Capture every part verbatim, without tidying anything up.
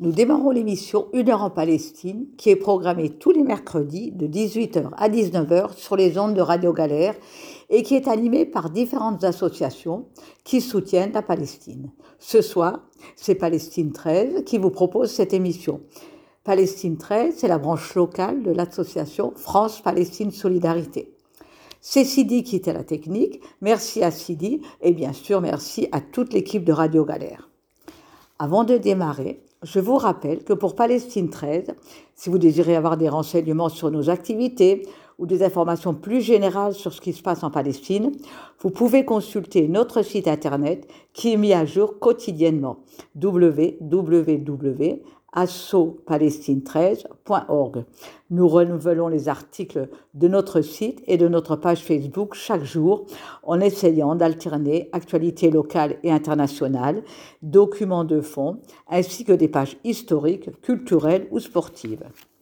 nous démarrons l'émission Une heure en Palestine qui est programmée tous les mercredis de dix-huit heures à dix-neuf heures sur les ondes de Radio Galère et qui est animée par différentes associations qui soutiennent la Palestine. Ce soir, c'est Palestine treize qui vous propose cette émission. Palestine treize, c'est la branche locale de l'association France-Palestine Solidarité. C'est Sidi qui était la technique. Merci à Sidi et bien sûr merci à toute l'équipe de Radio Galère. Avant de démarrer, je vous rappelle que pour Palestine treize, si vous désirez avoir des renseignements sur nos activités ou des informations plus générales sur ce qui se passe en Palestine, vous pouvez consulter notre site internet qui est mis à jour quotidiennement w w w point asso palestine treize point org. Nous renouvelons les articles de notre site et de notre page Facebook chaque jour en essayant d'alterner actualités locales et internationales, documents de fond, ainsi que des pages historiques, culturelles ou sportives.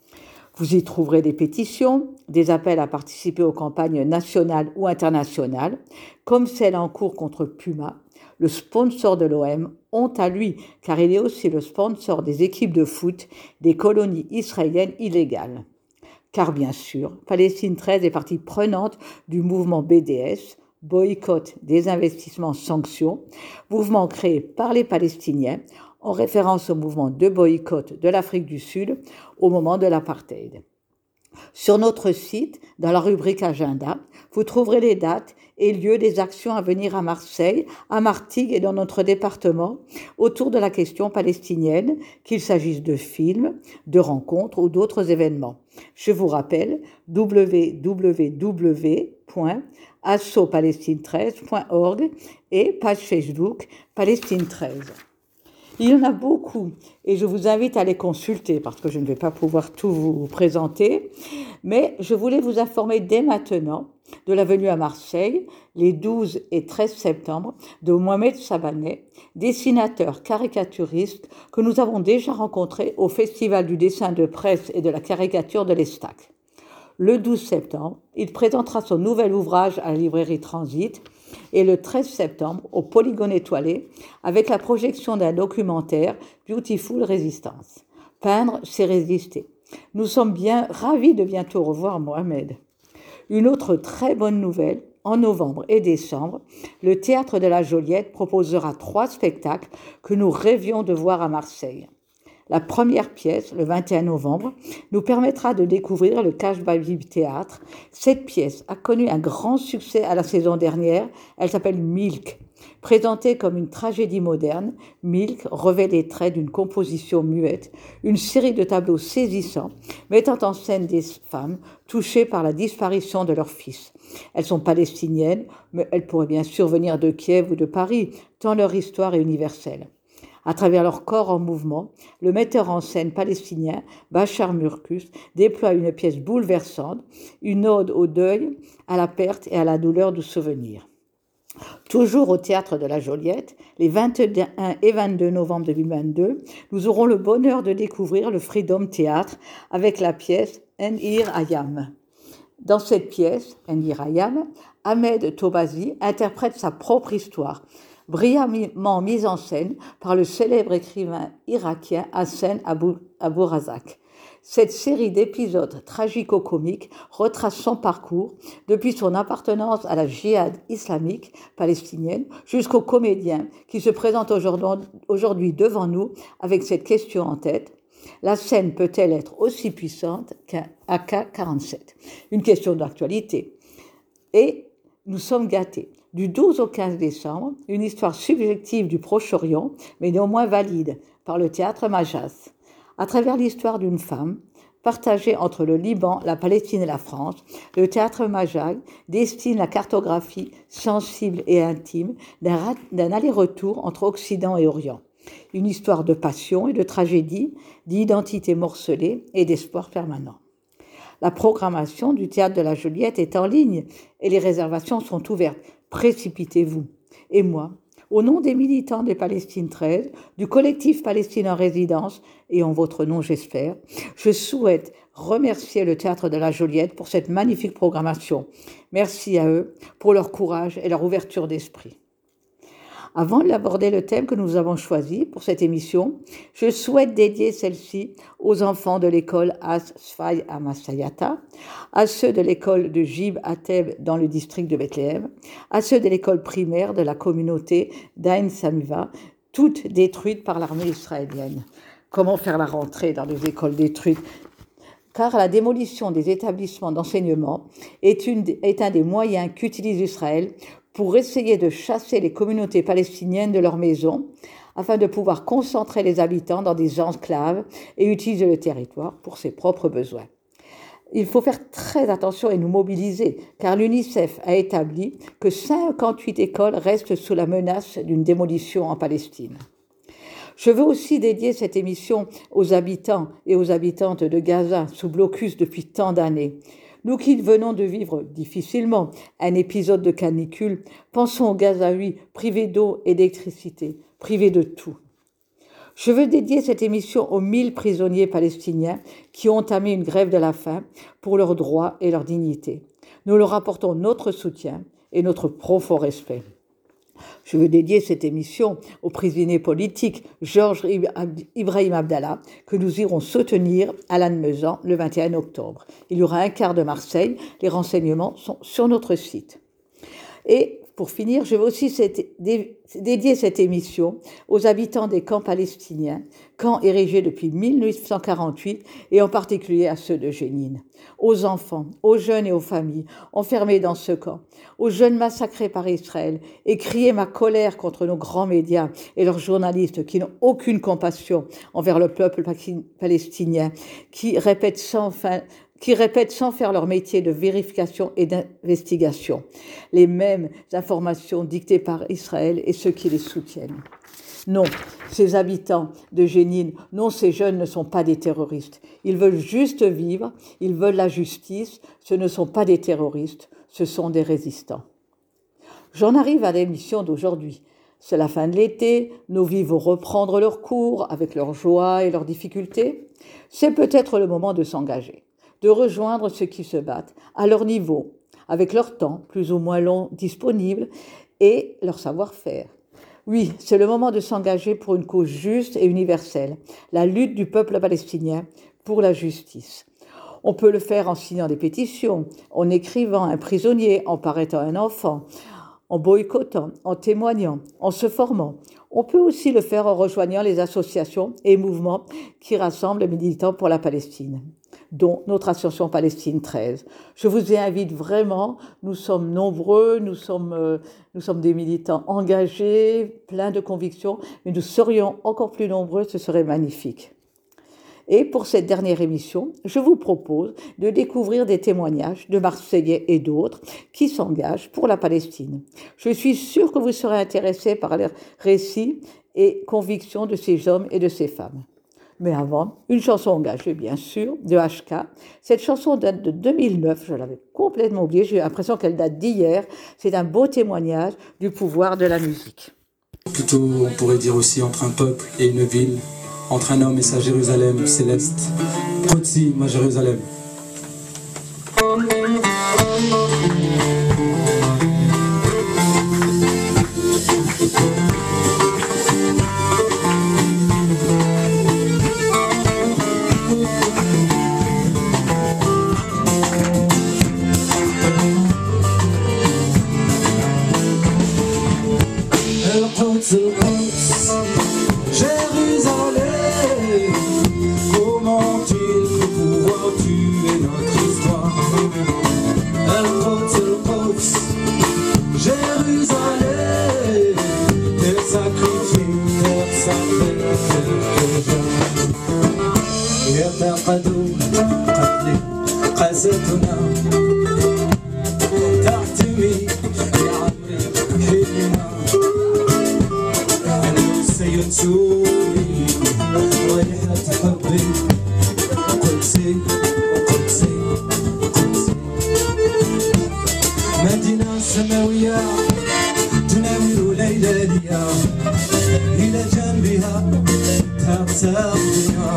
Vous y trouverez des pétitions, des appels à participer aux campagnes nationales ou internationales, comme celle en cours contre Puma, le sponsor de l'O M, honte à lui, car il est aussi le sponsor des équipes de foot des colonies israéliennes illégales. Car bien sûr, Palestine treize est partie prenante du mouvement B D S, boycott des investissements sanctions, mouvement créé par les Palestiniens en référence au mouvement de boycott de l'Afrique du Sud au moment de l'apartheid. Sur notre site, dans la rubrique Agenda, vous trouverez les dates et lieux des actions à venir à Marseille, à Martigues et dans notre département autour de la question palestinienne, qu'il s'agisse de films, de rencontres ou d'autres événements. Je vous rappelle w w w point asso palestine treize point org et page Facebook Palestine treize. Il y en a beaucoup et je vous invite à les consulter parce que je ne vais pas pouvoir tout vous présenter, mais je voulais vous informer dès maintenant de la venue à Marseille, les douze et treize septembre, de Mohamed Sabanet, dessinateur caricaturiste que nous avons déjà rencontré au Festival du dessin de presse et de la caricature de l'Estac. Le douze septembre, il présentera son nouvel ouvrage à la librairie Transit et le treize septembre au Polygone étoilé avec la projection d'un documentaire Beautiful Resistance. Peindre, c'est résister. Nous sommes bien ravis de bientôt revoir Mohamed. Une autre très bonne nouvelle, en novembre et décembre, le Théâtre de la Joliette proposera trois spectacles que nous rêvions de voir à Marseille. La première pièce, le vingt et un novembre, nous permettra de découvrir le Cash Baby Théâtre. Cette pièce a connu un grand succès à la saison dernière. Elle s'appelle Milk. Présentée comme une tragédie moderne, Milk revêt les traits d'une composition muette, une série de tableaux saisissants mettant en scène des femmes touchées par la disparition de leur fils. Elles sont palestiniennes, mais elles pourraient bien sûr venir de Kiev ou de Paris, tant leur histoire est universelle. À travers leur corps en mouvement, le metteur en scène palestinien Bachar Murkus déploie une pièce bouleversante, une ode au deuil, à la perte et à la douleur du souvenir. Toujours au Théâtre de la Joliette, les vingt et un et vingt-deux novembre deux mille vingt-deux, nous aurons le bonheur de découvrir le Freedom Theatre avec la pièce Enhir Hayam. Dans cette pièce, Enhir Hayam, Ahmed Tobazi interprète sa propre histoire, brillamment mise en scène par le célèbre écrivain irakien Hassan Abou, Abou Razak. Cette série d'épisodes tragico-comiques retrace son parcours depuis son appartenance à la djihad islamique palestinienne jusqu'au comédien qui se présente aujourd'hui devant nous avec cette question en tête. La scène peut-elle être aussi puissante qu'un A K quarante-sept ? Une question d'actualité. Et nous sommes gâtés. Du douze au quinze décembre, une histoire subjective du Proche-Orient, mais néanmoins valide, par le théâtre Majas. À travers l'histoire d'une femme, partagée entre le Liban, la Palestine et la France, le théâtre Majag destine la cartographie sensible et intime d'un, d'un aller-retour entre Occident et Orient. Une histoire de passion et de tragédie, d'identité morcelée et d'espoir permanent. La programmation du Théâtre de la Joliette est en ligne et les réservations sont ouvertes. Précipitez-vous. Et moi, au nom des militants des Palestine treize, du collectif Palestine en résidence, et en votre nom j'espère, je souhaite remercier le Théâtre de la Joliette pour cette magnifique programmation. Merci à eux pour leur courage et leur ouverture d'esprit. Avant d'aborder le thème que nous avons choisi pour cette émission, je souhaite dédier celle-ci aux enfants de l'école As Sfai Amasayata, à ceux de l'école de Jib Ateb dans le district de Bethléem, à ceux de l'école primaire de la communauté d'Ain Samiva, toutes détruites par l'armée israélienne. Comment faire la rentrée dans les écoles détruites ? Car la démolition des établissements d'enseignement est, une, est un des moyens qu'utilise Israël pour essayer de chasser les communautés palestiniennes de leurs maisons, afin de pouvoir concentrer les habitants dans des enclaves et utiliser le territoire pour ses propres besoins. Il faut faire très attention et nous mobiliser, car l'UNICEF a établi que cinquante-huit écoles restent sous la menace d'une démolition en Palestine. Je veux aussi dédier cette émission aux habitants et aux habitantes de Gaza, sous blocus depuis tant d'années. Nous qui venons de vivre difficilement un épisode de canicule, pensons aux Gazaouis privés d'eau et d'électricité, privés de tout. Je veux dédier cette émission aux mille prisonniers palestiniens qui ont entamé une grève de la faim pour leurs droits et leur dignité. Nous leur apportons notre soutien et notre profond respect. Je veux dédier cette émission au prisonnier politique Georges Ibrahim Abdallah, que nous irons soutenir à Lannemezan le vingt et un octobre. Il y aura un quart de Marseille, les renseignements sont sur notre site. Et pour finir, je veux aussi cette, dédier cette émission aux habitants des camps palestiniens, camps érigés depuis mille neuf cent quarante-huit, et en particulier à ceux de Jénine, aux enfants, aux jeunes et aux familles enfermés dans ce camp, aux jeunes massacrés par Israël, et crier ma colère contre nos grands médias et leurs journalistes qui n'ont aucune compassion envers le peuple palestinien, qui répètent sans fin qui répètent sans faire leur métier de vérification et d'investigation les mêmes informations dictées par Israël et ceux qui les soutiennent. Non, ces habitants de Jénine, non, ces jeunes ne sont pas des terroristes. Ils veulent juste vivre, ils veulent la justice, ce ne sont pas des terroristes, ce sont des résistants. J'en arrive à l'émission d'aujourd'hui. C'est la fin de l'été, nos vies vont reprendre leur cours avec leurs joies et leurs difficultés. C'est peut-être le moment de s'engager, de rejoindre ceux qui se battent à leur niveau, avec leur temps plus ou moins long disponible et leur savoir-faire. Oui, c'est le moment de s'engager pour une cause juste et universelle, la lutte du peuple palestinien pour la justice. On peut le faire en signant des pétitions, en écrivant un prisonnier, en paraîtant un enfant, en boycottant, en témoignant, en se formant. On peut aussi le faire en rejoignant les associations et mouvements qui rassemblent les militants pour la Palestine, dont notre association Palestine treize. Je vous y invite vraiment, nous sommes nombreux, nous sommes, euh, nous sommes des militants engagés, pleins de convictions, mais nous serions encore plus nombreux, ce serait magnifique. Et pour cette dernière émission, je vous propose de découvrir des témoignages de Marseillais et d'autres qui s'engagent pour la Palestine. Je suis sûre que vous serez intéressés par les récits et convictions de ces hommes et de ces femmes. Mais avant, une chanson engagée, bien sûr, de H K. Cette chanson date de deux mille neuf, je l'avais complètement oubliée, j'ai l'impression qu'elle date d'hier. C'est un beau témoignage du pouvoir de la musique. Plutôt, on pourrait dire aussi entre un peuple et une ville, entre un homme et sa Jérusalem céleste. Qudsi, ma Jérusalem. يعتقدوا قتلي قاستنا تعتمي يا عمري حلمنا أنا سينسوني وريحة حبي قدسي قدسي قدسي مدينة سماوية تناور ليلالية إلى جنبها تغتابنا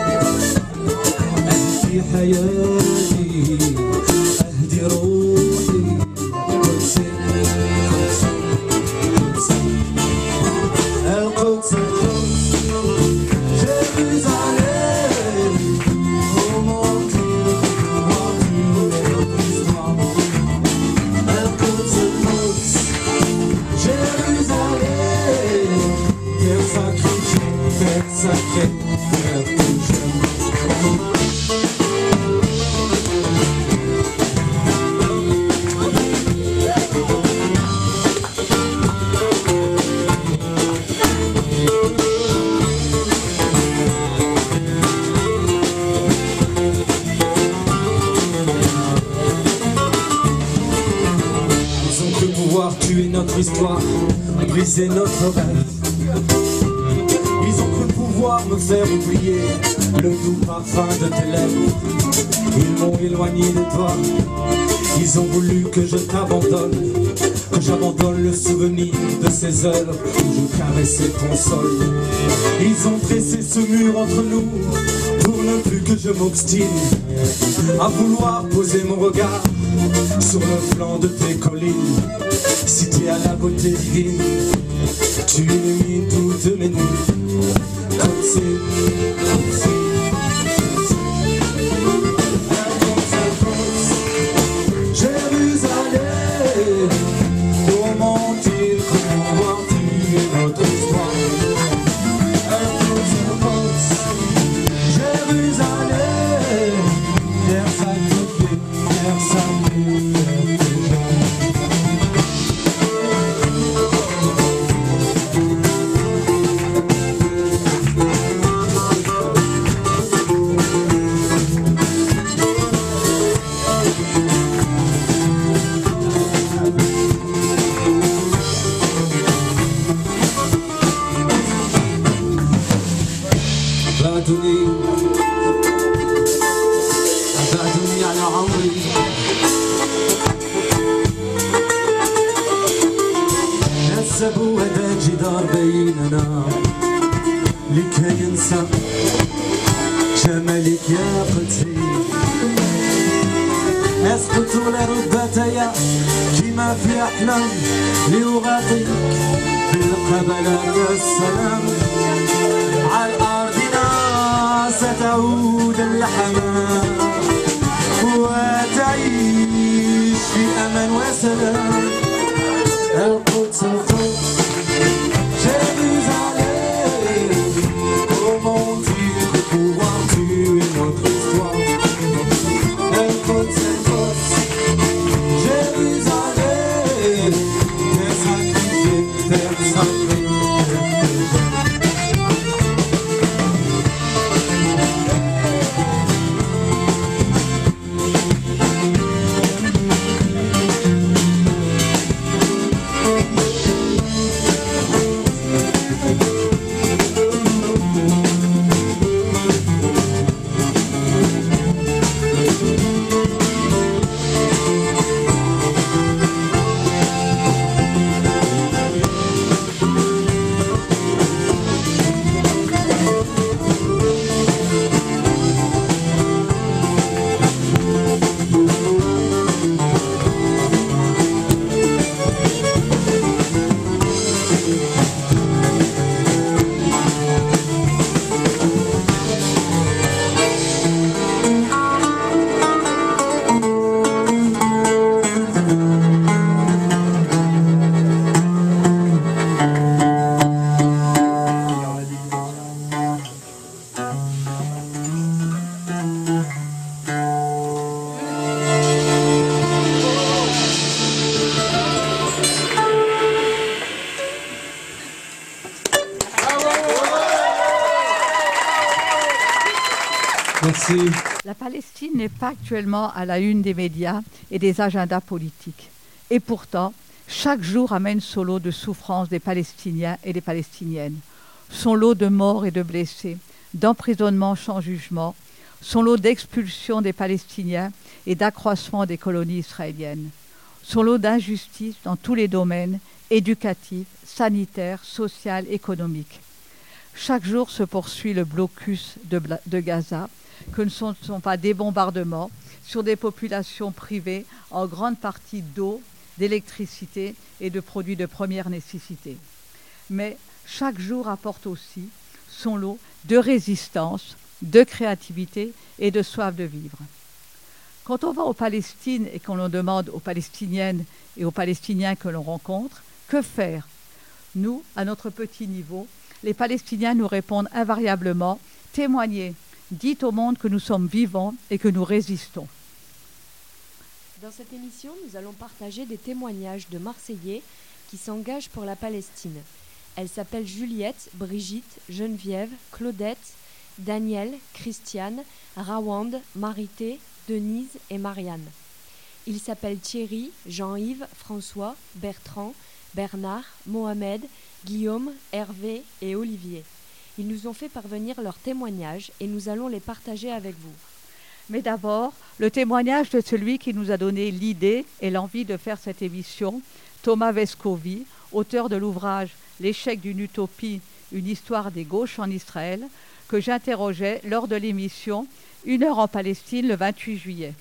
أهدي حياتي أهدي روحي قدسي قدسي قدسي vouloir tuer notre histoire, briser notre rêve. Ils ont cru pouvoir me faire oublier le doux parfum de tes lèvres. Ils m'ont éloigné de toi. Ils ont voulu que je t'abandonne, que j'abandonne le souvenir de ces heures où je caressais ton sol. Ils ont dressé ce mur entre nous pour ne plus que je m'obstine à vouloir poser mon regard sur le flanc de tes collines. Si t'es à la beauté divine, tu illumines toutes mes nuits. Comme c'est, comme c'est. Jérusalem, comment il pouvoir tuer notre histoire? Jérusalem, terre sacrifiée, terre sacrifiée. بعدني بعدني على عمري نسبوا هذا الجدار بيننا لكي ينسى جمالك يا قدسي. اسقط لربتي كما في احلام لاغاطيك بالقبلات السلام. على أرضنا ستعود اللحمة وتعيش في أمان وسلام. القدس القدس Jérusalem, comment dire pouvoir tuer notre histoire? القدس القدس Jérusalem, terre sacrifiée, terre sacrée. Merci. La Palestine n'est pas actuellement à la une des médias et des agendas politiques. Et pourtant, chaque jour amène son lot de souffrances des Palestiniens et des Palestiniennes, son lot de morts et de blessés, d'emprisonnements sans jugement, son lot d'expulsion des Palestiniens et d'accroissement des colonies israéliennes, son lot d'injustices dans tous les domaines, éducatifs, sanitaires, social, économiques. Chaque jour se poursuit le blocus de, de Gaza, que ne sont, sont pas des bombardements sur des populations privées en grande partie d'eau, d'électricité et de produits de première nécessité. Mais chaque jour apporte aussi son lot de résistance, de créativité et de soif de vivre. Quand on va aux Palestines et qu'on demande aux Palestiniennes et aux Palestiniens que l'on rencontre, que faire? Nous, à notre petit niveau, les Palestiniens nous répondent invariablement « Témoignez, dites au monde que nous sommes vivants et que nous résistons ». Dans cette émission, nous allons partager des témoignages de Marseillais qui s'engagent pour la Palestine. Elles s'appellent Juliette, Brigitte, Geneviève, Claudette, Danielle, Christiane, Rawande, Marité, Denise et Marianne. Ils s'appellent Thierry, Jean-Yves, François, Bertrand, Bernard, Mohamed, Guillaume, Hervé et Olivier. Ils nous ont fait parvenir leurs témoignages et nous allons les partager avec vous. Mais d'abord, le témoignage de celui qui nous a donné l'idée et l'envie de faire cette émission, Thomas Vescovi, auteur de l'ouvrage « L'échec d'une utopie, une histoire des gauches en Israël », que j'interrogeais lors de l'émission « Une heure en Palestine » le vingt-huit juillet.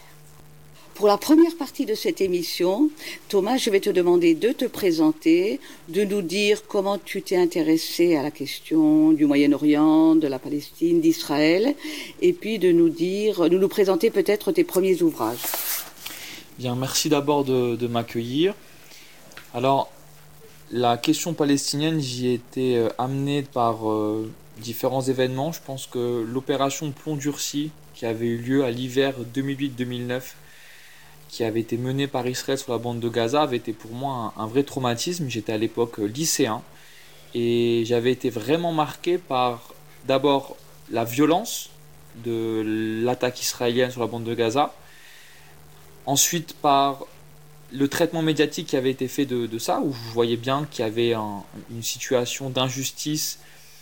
Pour la première partie de cette émission, Thomas, je vais te demander de te présenter, de nous dire comment tu t'es intéressé à la question du Moyen-Orient, de la Palestine, d'Israël, et puis de nous dire, de nous présenter peut-être tes premiers ouvrages. Bien, merci d'abord de, de m'accueillir. Alors, la question palestinienne, j'y ai été euh, amené par euh, différents événements. Je pense que l'opération Plomb Durci, qui avait eu lieu à l'hiver deux mille huit deux mille neuf, qui avait été menée par Israël sur la bande de Gaza, avait été pour moi un, un vrai traumatisme. J'étais à l'époque lycéen et j'avais été vraiment marqué par d'abord la violence de l'attaque israélienne sur la bande de Gaza, ensuite par le traitement médiatique qui avait été fait de, de ça, où je voyais bien qu'il y avait un, une situation d'injustice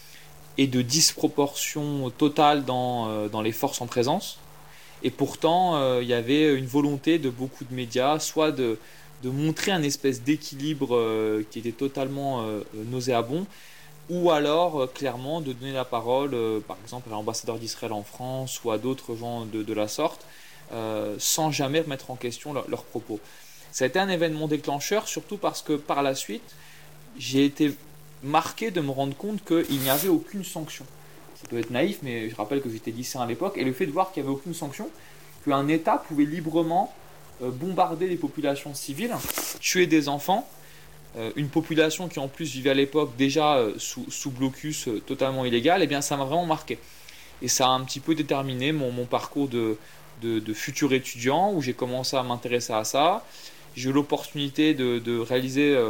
et de disproportion totale dans, euh, dans les forces en présence. Et pourtant, euh, il y avait une volonté de beaucoup de médias, soit de, de montrer un espèce d'équilibre euh, qui était totalement euh, nauséabond, ou alors euh, clairement de donner la parole, euh, par exemple, à l'ambassadeur d'Israël en France ou à d'autres gens de, de la sorte, euh, sans jamais remettre en question leur, leurs propos. Ça a été un événement déclencheur, surtout parce que par la suite, j'ai été marqué de me rendre compte qu'il n'y avait aucune sanction. Ça peut être naïf, mais je rappelle que j'étais lycéen à l'époque, et le fait de voir qu'il n'y avait aucune sanction, qu'un État pouvait librement euh, bombarder les populations civiles, tuer des enfants, euh, une population qui en plus vivait à l'époque déjà euh, sous, sous blocus euh, totalement illégal, et bien ça m'a vraiment marqué. Et ça a un petit peu déterminé mon, mon parcours de, de, de futur étudiant, où j'ai commencé à m'intéresser à ça. J'ai eu l'opportunité de, de réaliser euh,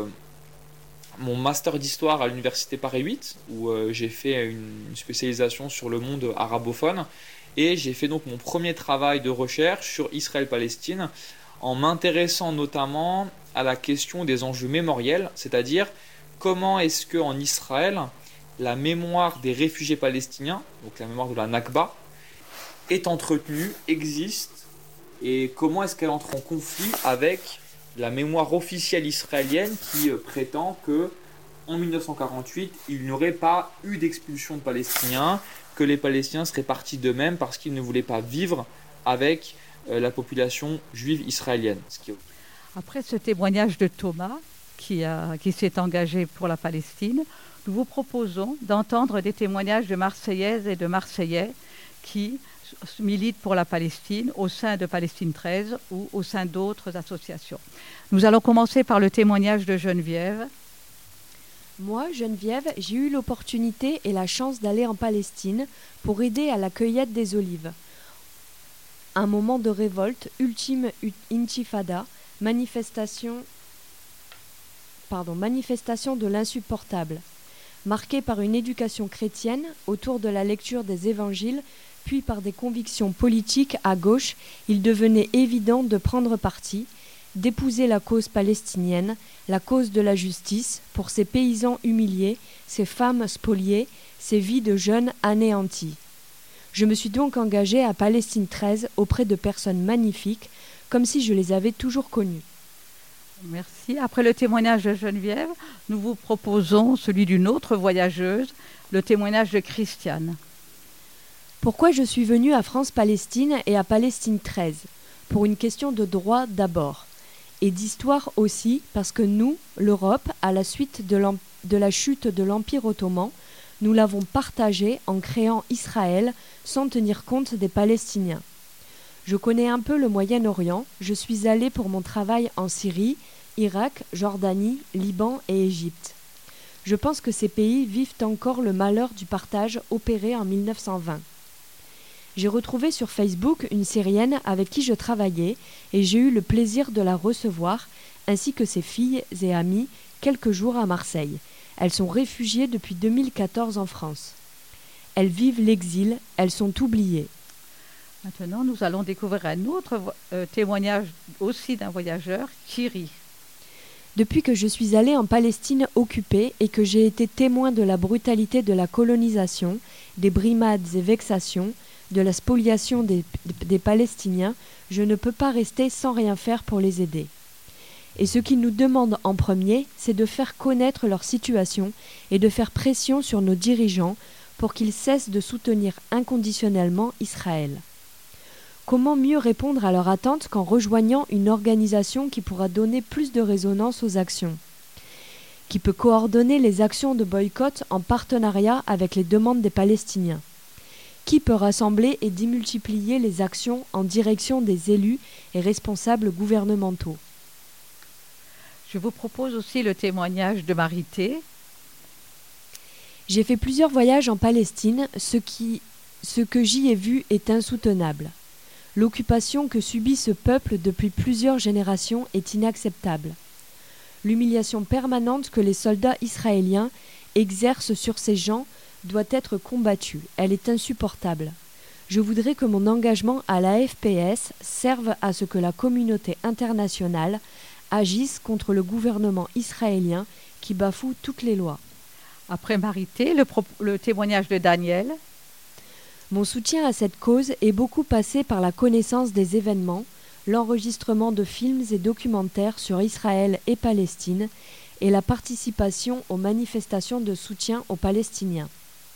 mon master d'histoire à l'université Paris huit, où euh, j'ai fait une, une spécialisation sur le monde arabophone, et j'ai fait donc mon premier travail de recherche sur Israël-Palestine, en m'intéressant notamment à la question des enjeux mémoriels, c'est-à-dire comment est-ce qu'en Israël, la mémoire des réfugiés palestiniens, donc la mémoire de la Nakba, est entretenue, existe, et comment est-ce qu'elle entre en conflit avec la mémoire officielle israélienne qui euh, prétend que en mille neuf cent quarante-huit, il n'y aurait pas eu d'expulsion de Palestiniens, que les Palestiniens seraient partis d'eux-mêmes parce qu'ils ne voulaient pas vivre avec euh, la population juive israélienne. Ce qui est... Après ce témoignage de Thomas, qui, a, qui s'est engagé pour la Palestine, nous vous proposons d'entendre des témoignages de Marseillaises et de Marseillais qui militent pour la Palestine au sein de Palestine treize ou au sein d'autres associations. Nous allons commencer par le témoignage de Geneviève. Moi, Geneviève, j'ai eu l'opportunité et la chance d'aller en Palestine pour aider à la cueillette des olives. Un moment de révolte, ultime intifada, manifestation, pardon, manifestation de l'insupportable, marquée par une éducation chrétienne autour de la lecture des évangiles, puis par des convictions politiques à gauche, il devenait évident de prendre parti, d'épouser la cause palestinienne, la cause de la justice, pour ces paysans humiliés, ces femmes spoliées, ces vies de jeunes anéanties. Je me suis donc engagée à Palestine treize auprès de personnes magnifiques, comme si je les avais toujours connues. Merci. Après le témoignage de Geneviève, nous vous proposons celui d'une autre voyageuse, le témoignage de Christiane. Pourquoi je suis venue à France-Palestine et à Palestine treize? Pour une question de droit d'abord, et d'histoire aussi, parce que nous, l'Europe, à la suite de, de la chute de l'Empire ottoman, nous l'avons partagée en créant Israël sans tenir compte des Palestiniens. Je connais un peu le Moyen-Orient, je suis allée pour mon travail en Syrie, Irak, Jordanie, Liban et Égypte. Je pense que ces pays vivent encore le malheur du partage opéré en mille neuf cent vingt. J'ai retrouvé sur Facebook une Syrienne avec qui je travaillais et j'ai eu le plaisir de la recevoir, ainsi que ses filles et amis, quelques jours à Marseille. Elles sont réfugiées depuis deux mille quatorze en France. Elles vivent l'exil, elles sont oubliées. Maintenant, nous allons découvrir un autre euh, témoignage aussi d'un voyageur, Thierry. Depuis que je suis allée en Palestine occupée et que j'ai été témoin de la brutalité de la colonisation, des brimades et vexations, de la spoliation des, des Palestiniens, je ne peux pas rester sans rien faire pour les aider. Et ce qu'ils nous demandent en premier, c'est de faire connaître leur situation et de faire pression sur nos dirigeants pour qu'ils cessent de soutenir inconditionnellement Israël. Comment mieux répondre à leur attente qu'en rejoignant une organisation qui pourra donner plus de résonance aux actions, qui peut coordonner les actions de boycott en partenariat avec les demandes des Palestiniens, qui peut rassembler et démultiplier les actions en direction des élus et responsables gouvernementaux. Je vous propose aussi le témoignage de Marité. J'ai fait plusieurs voyages en Palestine, ce, qui, ce que j'y ai vu est insoutenable. L'occupation que subit ce peuple depuis plusieurs générations est inacceptable. L'humiliation permanente que les soldats israéliens exercent sur ces gens doit être combattue. Elle est insupportable. Je voudrais que mon engagement à la F P S serve à ce que la communauté internationale agisse contre le gouvernement israélien qui bafoue toutes les lois. Après Marité, le, pro- le témoignage de Daniel. Mon soutien à cette cause est beaucoup passé par la connaissance des événements, l'enregistrement de films et documentaires sur Israël et Palestine et la participation aux manifestations de soutien aux Palestiniens.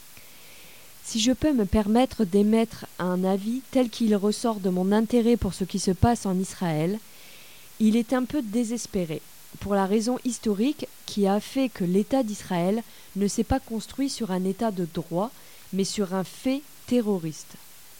Si je peux me permettre d'émettre un avis tel qu'il ressort de mon intérêt pour ce qui se passe en Israël, il est un peu désespéré, pour la raison historique qui a fait que l'État d'Israël ne s'est pas construit sur un État de droit, mais sur un fait terroriste.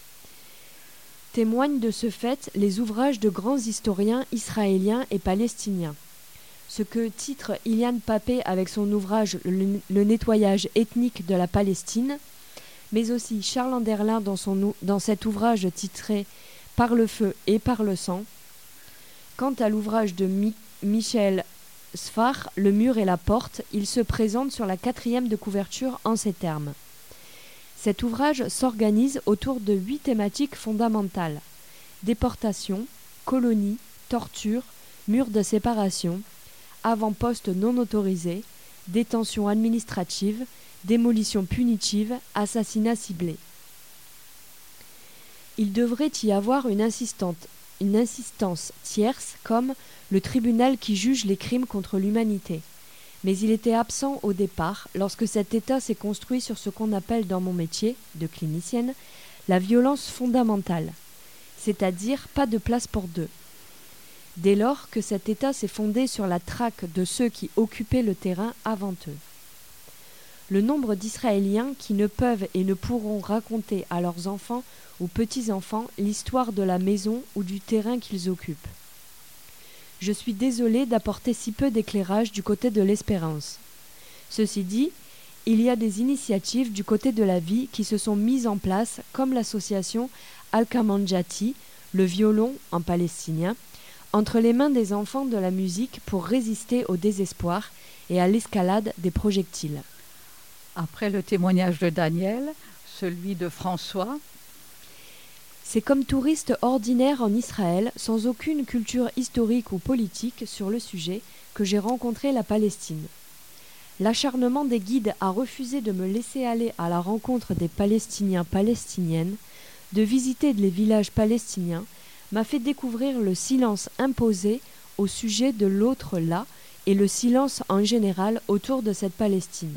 Témoignent de ce fait les ouvrages de grands historiens israéliens et palestiniens. Ce que titre Ilian Pappé avec son ouvrage Le, le nettoyage ethnique de la Palestine, mais aussi Charles Anderlin dans, son, dans cet ouvrage titré Par le feu et par le sang. Quant à l'ouvrage de Mi- Michel Sfar, Le mur et la porte, il se présente sur la quatrième de couverture en ces termes. Cet ouvrage s'organise autour de huit thématiques fondamentales. Déportation, colonie, torture, mur de séparation, avant-poste non autorisé, détention administrative, démolition punitive, assassinat ciblé. Il devrait y avoir une, insistante, une insistance tierce comme le tribunal qui juge les crimes contre l'humanité. Mais il était absent au départ lorsque cet État s'est construit sur ce qu'on appelle dans mon métier, de clinicienne, la violence fondamentale, c'est-à-dire pas de place pour deux. Dès lors que cet État s'est fondé sur la traque de ceux qui occupaient le terrain avant eux. Le nombre d'Israéliens qui ne peuvent et ne pourront raconter à leurs enfants ou petits-enfants l'histoire de la maison ou du terrain qu'ils occupent. Je suis désolée d'apporter si peu d'éclairage du côté de l'espérance. Ceci dit, il y a des initiatives du côté de la vie qui se sont mises en place, comme l'association Al-Kamanjati, le violon en palestinien, entre les mains des enfants de la musique pour résister au désespoir et à l'escalade des projectiles. Après le témoignage de Daniel, celui de François. C'est comme touriste ordinaire en Israël, sans aucune culture historique ou politique sur le sujet, que j'ai rencontré la Palestine. L'acharnement des guides à refuser de me laisser aller à la rencontre des Palestiniens palestiniennes, de visiter les villages palestiniens, m'a fait découvrir le silence imposé au sujet de l'autre là et le silence en général autour de cette Palestine.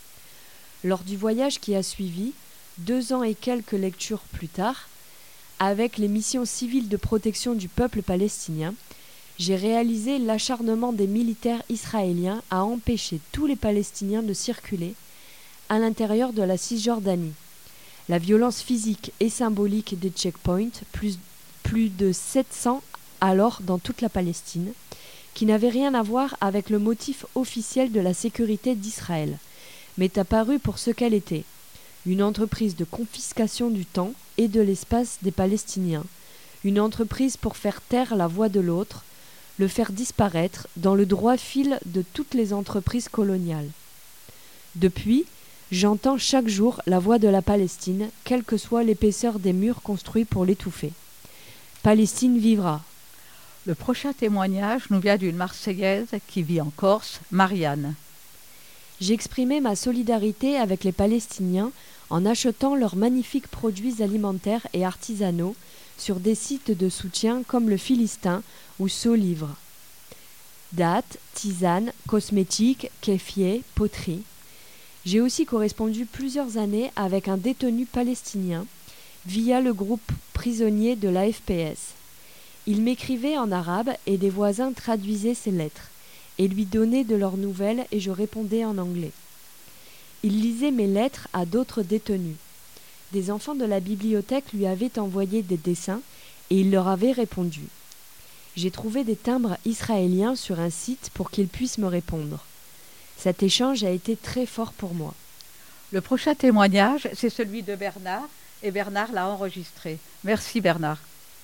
Lors du voyage qui a suivi, deux ans et quelques lectures plus tard, avec les missions civiles de protection du peuple palestinien, j'ai réalisé l'acharnement des militaires israéliens à empêcher tous les Palestiniens de circuler à l'intérieur de la Cisjordanie. La violence physique et symbolique des checkpoints, plus, plus de sept cents alors dans toute la Palestine, qui n'avaient rien à voir avec le motif officiel de la sécurité d'Israël, m'est apparue pour ce qu'elle était, une entreprise de confiscation du temps et de l'espace des Palestiniens, une entreprise pour faire taire la voix de l'autre, le faire disparaître dans le droit fil de toutes les entreprises coloniales. Depuis, j'entends chaque jour la voix de la Palestine, quelle que soit l'épaisseur des murs construits pour l'étouffer. Palestine vivra. Le prochain témoignage nous vient d'une Marseillaise qui vit en Corse, Marianne. J'exprimais ma solidarité avec les Palestiniens en achetant leurs magnifiques produits alimentaires et artisanaux sur des sites de soutien comme le Philistin ou Saut-Livre. Dattes, tisanes, cosmétiques, kéfiers, poteries. J'ai aussi correspondu plusieurs années avec un détenu palestinien via le groupe prisonnier de l'A F P S. Il m'écrivait en arabe et des voisins traduisaient ses lettres et lui donnaient de leurs nouvelles et je répondais en anglais. Il lisait mes lettres à d'autres détenus. Des enfants de la bibliothèque lui avaient envoyé des dessins et il leur avait répondu. J'ai trouvé des timbres israéliens sur un site pour qu'ils puissent me répondre. Cet échange a été très fort pour moi. Le prochain témoignage, c'est celui de Bernard, et Bernard l'a enregistré. Merci Bernard.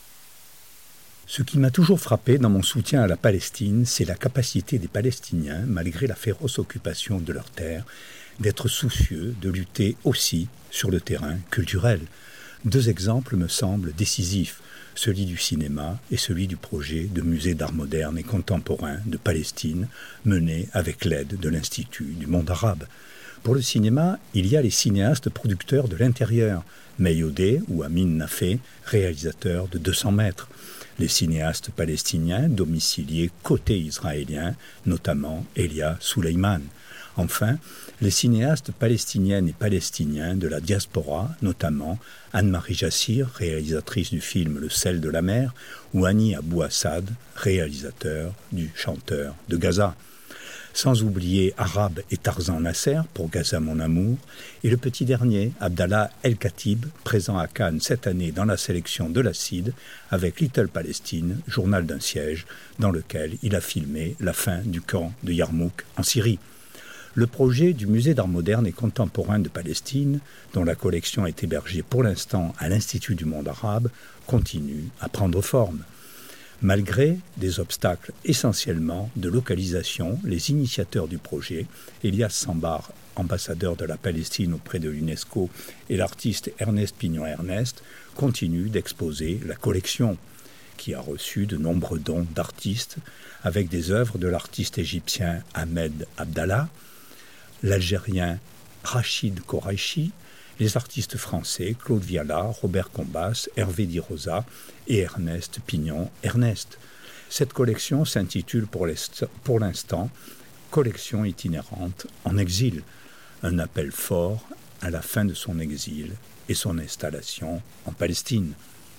Ce qui m'a toujours frappé dans mon soutien à la Palestine, c'est la capacité des Palestiniens, malgré la féroce occupation de leurs terres, d'être soucieux de lutter aussi sur le terrain culturel. Deux exemples me semblent décisifs, celui du cinéma et celui du projet de musée d'art moderne et contemporain de Palestine, mené avec l'aide de l'Institut du monde arabe. Pour le cinéma, il y a les cinéastes producteurs de l'intérieur, Meïodé ou Amin Nafé, réalisateurs de deux cents mètres. Les cinéastes palestiniens domiciliés côté israélien, notamment Elia Suleiman. Enfin, les cinéastes palestiniennes et palestiniens de la diaspora, notamment Anne-Marie Jassir, réalisatrice du film Le sel de la mer, ou Hani Abou Assad, réalisateur du Chanteur de Gaza. Sans oublier Arabe et Tarzan Nasser pour Gaza mon amour, et le petit dernier, Abdallah El-Khatib, présent à Cannes cette année dans la sélection de la C I D, avec Little Palestine, journal d'un siège, dans lequel il a filmé la fin du camp de Yarmouk en Syrie. Le projet du musée d'art moderne et contemporain de Palestine, dont la collection est hébergée pour l'instant à l'Institut du monde arabe, continue à prendre forme. Malgré des obstacles essentiellement de localisation, les initiateurs du projet, Elias Sambar, ambassadeur de la Palestine auprès de l'UNESCO, et l'artiste Ernest Pignon-Ernest, continuent d'exposer la collection, qui a reçu de nombreux dons d'artistes, avec des œuvres de l'artiste égyptien Ahmed Abdallah, l'Algérien Rachid Koraïchi, les artistes français Claude Viala, Robert Combas, Hervé Di Rosa et Ernest Pignon-Ernest. Cette collection s'intitule pour l'instant « Collection itinérante en exil », un appel fort à la fin de son exil et son installation en Palestine.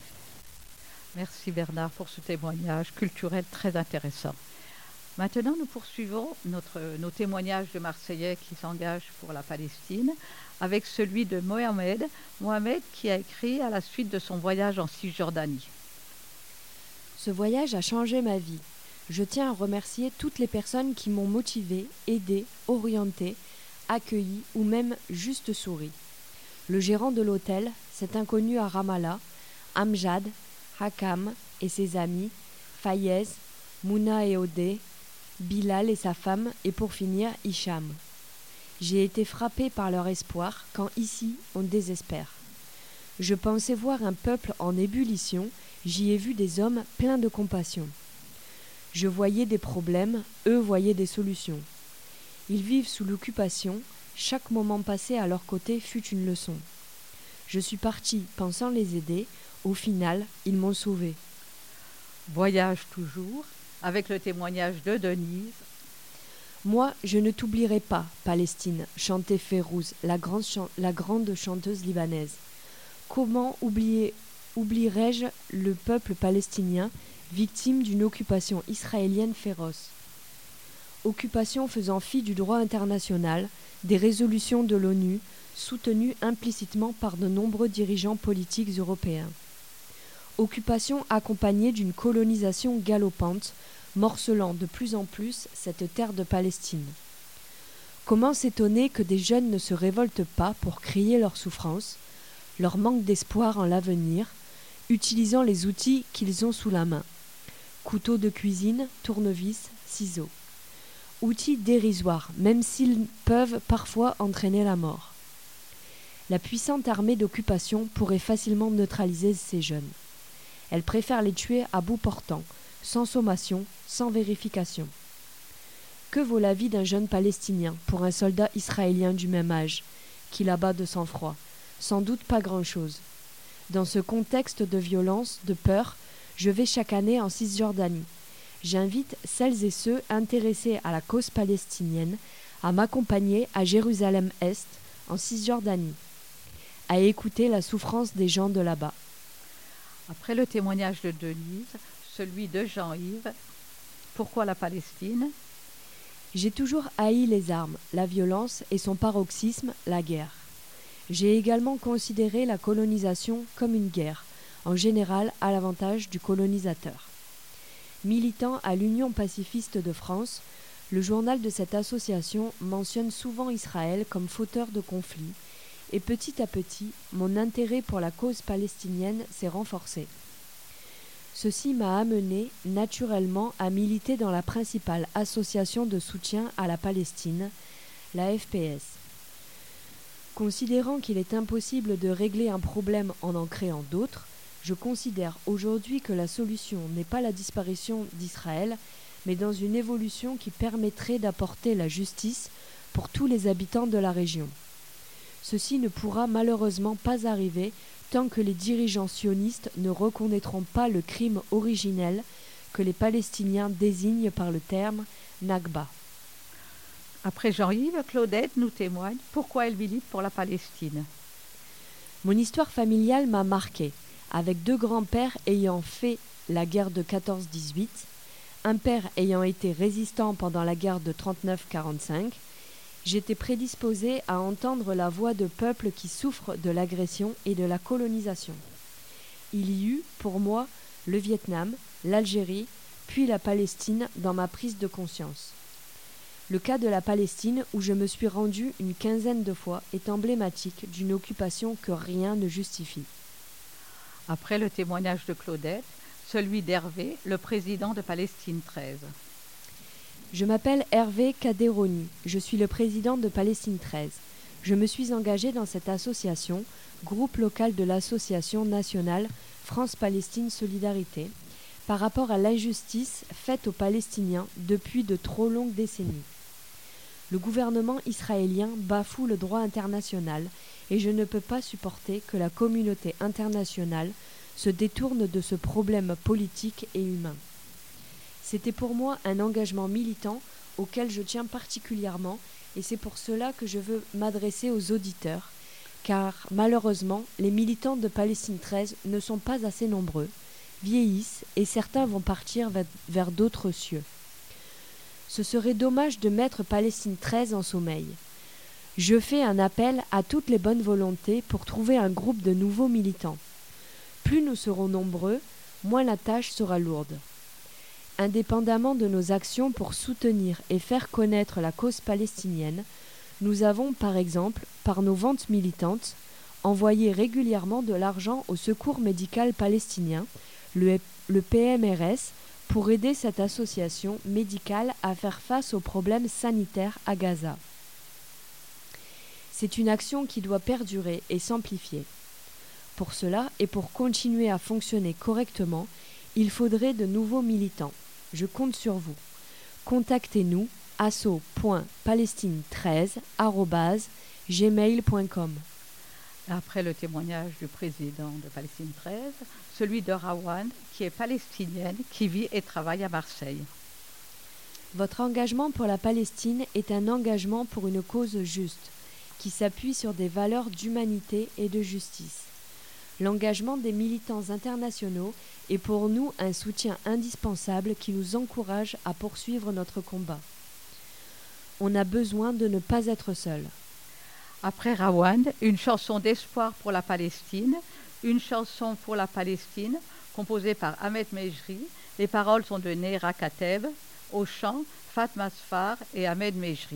Merci Bernard pour ce témoignage culturel très intéressant. Maintenant, nous poursuivons notre, nos témoignages de Marseillais qui s'engagent pour la Palestine avec celui de Mohamed, Mohamed qui a écrit à la suite de son voyage en Cisjordanie. Ce voyage a changé ma vie. Je tiens à remercier toutes les personnes qui m'ont motivé, aidé, orienté, accueilli ou même juste souri. Le gérant de l'hôtel, cet inconnu à Ramallah, Amjad, Hakam et ses amis, Fayez, Mouna et Odé, Bilal et sa femme et pour finir Hicham. J'ai été frappé par leur espoir quand ici on désespère. Je pensais voir un peuple en ébullition, j'y ai vu des hommes pleins de compassion. Je voyais des problèmes, eux voyaient des solutions. Ils vivent sous l'occupation, chaque moment passé à leur côté fut une leçon. Je suis partie pensant les aider, au final ils m'ont sauvé. Voyage toujours, avec le témoignage de Denise. Moi, je ne t'oublierai pas, Palestine, chantait Férouz, la grande, chan- la grande chanteuse libanaise. Comment oublier, oublierais-je le peuple palestinien, victime d'une occupation israélienne féroce? Occupation faisant fi du droit international, des résolutions de l'ONU, soutenues implicitement par de nombreux dirigeants politiques européens. Occupation accompagnée d'une colonisation galopante, morcelant de plus en plus cette terre de Palestine. Comment s'étonner que des jeunes ne se révoltent pas pour crier leur souffrance, leur manque d'espoir en l'avenir, utilisant les outils qu'ils ont sous la main. Couteaux de cuisine, tournevis, ciseaux. Outils dérisoires, même s'ils peuvent parfois entraîner la mort. La puissante armée d'occupation pourrait facilement neutraliser ces jeunes. Elle préfère les tuer à bout portant, sans sommation, sans vérification. Que vaut la vie d'un jeune Palestinien pour un soldat israélien du même âge, qui l'abat de sang-froid? Sans doute pas grand-chose. Dans ce contexte de violence, de peur, je vais chaque année en Cisjordanie. J'invite celles et ceux intéressés à la cause palestinienne à m'accompagner à Jérusalem-Est, en Cisjordanie, à écouter la souffrance des gens de là-bas. Après le témoignage de Denise, celui de Jean-Yves, pourquoi la Palestine? J'ai toujours haï les armes, la violence et son paroxysme, la guerre. J'ai également considéré la colonisation comme une guerre, en général à l'avantage du colonisateur. Militant à l'Union pacifiste de France, le journal de cette association mentionne souvent Israël comme fauteur de conflits, et petit à petit, mon intérêt pour la cause palestinienne s'est renforcé. Ceci m'a amené naturellement à militer dans la principale association de soutien à la Palestine, la F P S. Considérant qu'il est impossible de régler un problème en en créant d'autres, je considère aujourd'hui que la solution n'est pas la disparition d'Israël, mais dans une évolution qui permettrait d'apporter la justice pour tous les habitants de la région. Ceci ne pourra malheureusement pas arriver tant que les dirigeants sionistes ne reconnaîtront pas le crime originel que les Palestiniens désignent par le terme Nakba. Après Jean-Yves, Claudette nous témoigne pourquoi elle milite pour la Palestine. Mon histoire familiale m'a marquée, avec deux grands-pères ayant fait la guerre de quatorze dix-huit, un père ayant été résistant pendant la guerre de trente-neuf quarante-cinq, j'étais prédisposée à entendre la voix de peuples qui souffrent de l'agression et de la colonisation. Il y eut, pour moi, le Vietnam, l'Algérie, puis la Palestine dans ma prise de conscience. Le cas de la Palestine, où je me suis rendue une quinzaine de fois, est emblématique d'une occupation que rien ne justifie. Après le témoignage de Claudette, celui d'Hervé, le président de Palestine treize. Je m'appelle Hervé Kaderoni, je suis le président de Palestine treize. Je me suis engagé dans cette association, groupe local de l'association nationale France-Palestine Solidarité, par rapport à l'injustice faite aux Palestiniens depuis de trop longues décennies. Le gouvernement israélien bafoue le droit international et je ne peux pas supporter que la communauté internationale se détourne de ce problème politique et humain. C'était pour moi un engagement militant auquel je tiens particulièrement et c'est pour cela que je veux m'adresser aux auditeurs, car malheureusement, les militants de Palestine treize ne sont pas assez nombreux, vieillissent et certains vont partir vers, vers d'autres cieux. Ce serait dommage de mettre Palestine treize en sommeil. Je fais un appel à toutes les bonnes volontés pour trouver un groupe de nouveaux militants. Plus nous serons nombreux, moins la tâche sera lourde. Indépendamment de nos actions pour soutenir et faire connaître la cause palestinienne, nous avons par exemple, par nos ventes militantes, envoyé régulièrement de l'argent au Secours médical palestinien, le, le P M R S, pour aider cette association médicale à faire face aux problèmes sanitaires à Gaza. C'est une action qui doit perdurer et s'amplifier. Pour cela, et pour continuer à fonctionner correctement, il faudrait de nouveaux militants. Je compte sur vous. Contactez-nous asso point palestine treize arobase gmail point com. Après le témoignage du président de Palestine treize, celui de Rawan, qui est palestinienne, qui vit et travaille à Marseille. Votre engagement pour la Palestine est un engagement pour une cause juste, qui s'appuie sur des valeurs d'humanité et de justice. L'engagement des militants internationaux est pour nous un soutien indispensable qui nous encourage à poursuivre notre combat. On a besoin de ne pas être seul. Après Rawan, une chanson d'espoir pour la Palestine, une chanson pour la Palestine composée par Ahmed Mejri. Les paroles sont de Neira Kateb, au chant Fatma Sfar et Ahmed Mejri.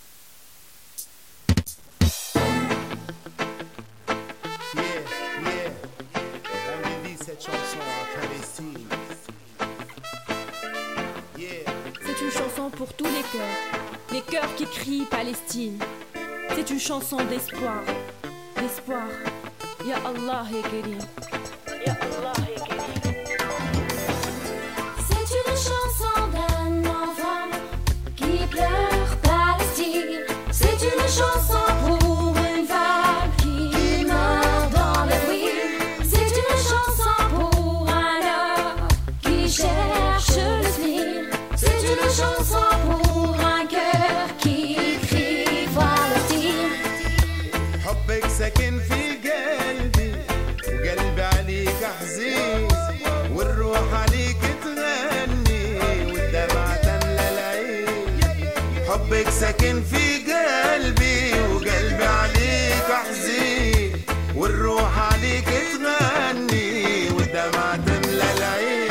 C'est une chanson pour tous les cœurs, les cœurs qui crient Palestine. C'est une chanson d'espoir, d'espoir. Ya Allah ya Karim, Ya Allah ya Karim. C'est حبك ساكن في قلبي وقلبي عليك حزين والروح عليك تغني والدمعة تملى العين.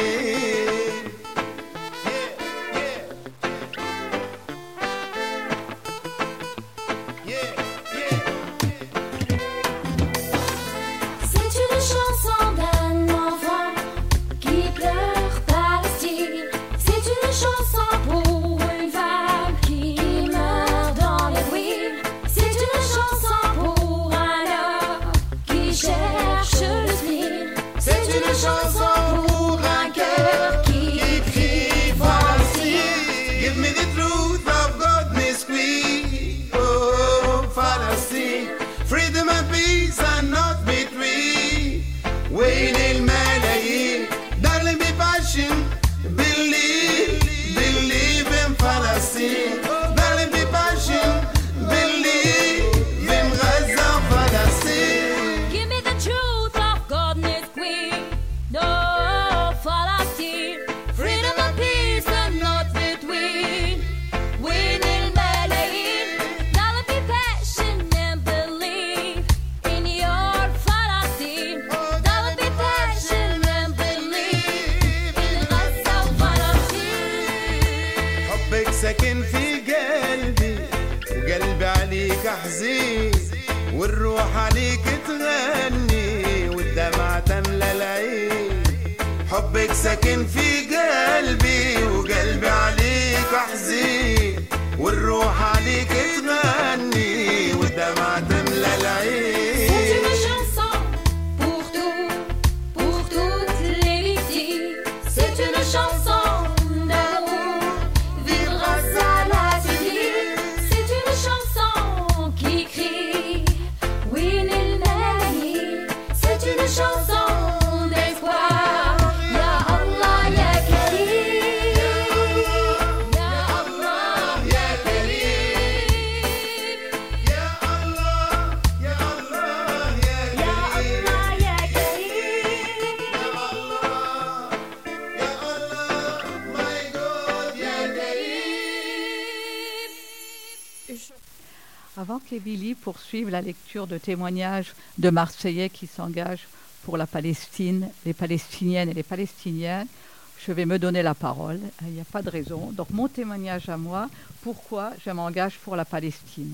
ساكن في قلبي وقلبي عليك حزين والروح عليك تغني والدمعة تملى العين. حبك ساكن في قلبي وقلبي عليك حزين والروح عليك تغني والدمعة تملى العين. Avant qu'Émilie poursuive la lecture de témoignages de Marseillais qui s'engagent pour la Palestine, les Palestiniennes et les Palestiniens, je vais me donner la parole. Il n'y a pas de raison. Donc mon témoignage à moi, pourquoi je m'engage pour la Palestine.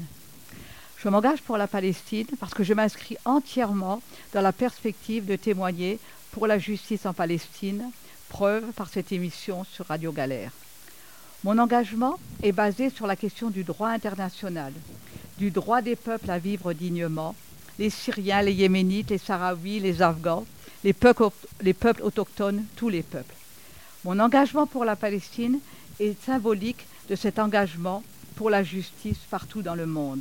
Je m'engage pour la Palestine parce que je m'inscris entièrement dans la perspective de témoigner pour la justice en Palestine, preuve par cette émission sur Radio Galère. Mon engagement est basé sur la question du droit international, du droit des peuples à vivre dignement, les Syriens, les Yéménites, les Sahraouis, les Afghans, les peuples, les peuples autochtones, tous les peuples. Mon engagement pour la Palestine est symbolique de cet engagement pour la justice partout dans le monde.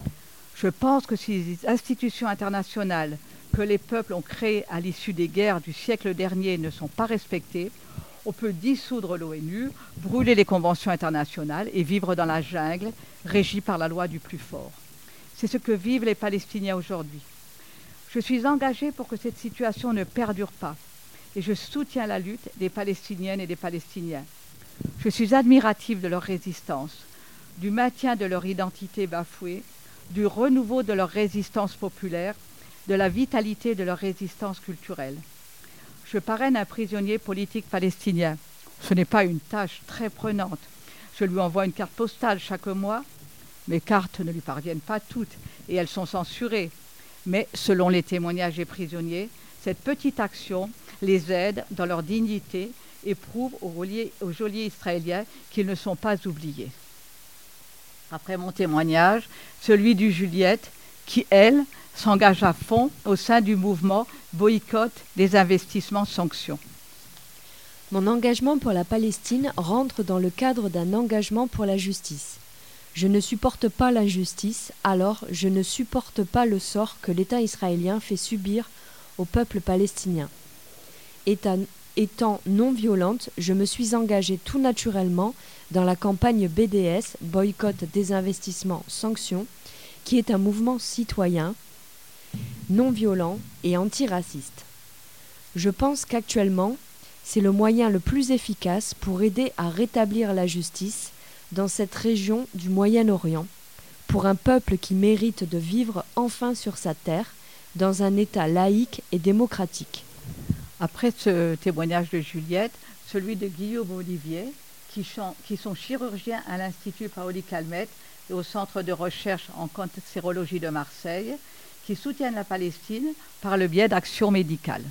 Je pense que si les institutions internationales que les peuples ont créées à l'issue des guerres du siècle dernier ne sont pas respectées, on peut dissoudre l'ONU, brûler les conventions internationales et vivre dans la jungle régie par la loi du plus fort. C'est ce que vivent les Palestiniens aujourd'hui. Je suis engagée pour que cette situation ne perdure pas et je soutiens la lutte des Palestiniennes et des Palestiniens. Je suis admirative de leur résistance, du maintien de leur identité bafouée, du renouveau de leur résistance populaire, de la vitalité de leur résistance culturelle. Je parraine un prisonnier politique palestinien. Ce n'est pas une tâche très prenante. Je lui envoie une carte postale chaque mois. Mes cartes ne lui parviennent pas toutes et elles sont censurées. Mais selon les témoignages des prisonniers, cette petite action les aide dans leur dignité et prouve aux, reliés, aux geôliers israéliens qu'ils ne sont pas oubliés. Après mon témoignage, celui du Juliette, qui, elle, s'engage à fond au sein du mouvement Boycott des investissements sanctions. Mon engagement pour la Palestine rentre dans le cadre d'un engagement pour la justice. Je ne supporte pas l'injustice, alors je ne supporte pas le sort que l'État israélien fait subir au peuple palestinien. Étant, étant non violente, je me suis engagée tout naturellement dans la campagne B D S, Boycott des investissements sanctions, qui est un mouvement citoyen, non violent et antiraciste. Je pense qu'actuellement, c'est le moyen le plus efficace pour aider à rétablir la justice dans cette région du Moyen-Orient, pour un peuple qui mérite de vivre enfin sur sa terre, dans un État laïque et démocratique. Après ce témoignage de Juliette, celui de Guillaume Olivier, qui, qui sont chirurgiens à l'Institut Paoli-Calmette et au Centre de recherche en cancérologie de Marseille, qui soutiennent la Palestine par le biais d'actions médicales.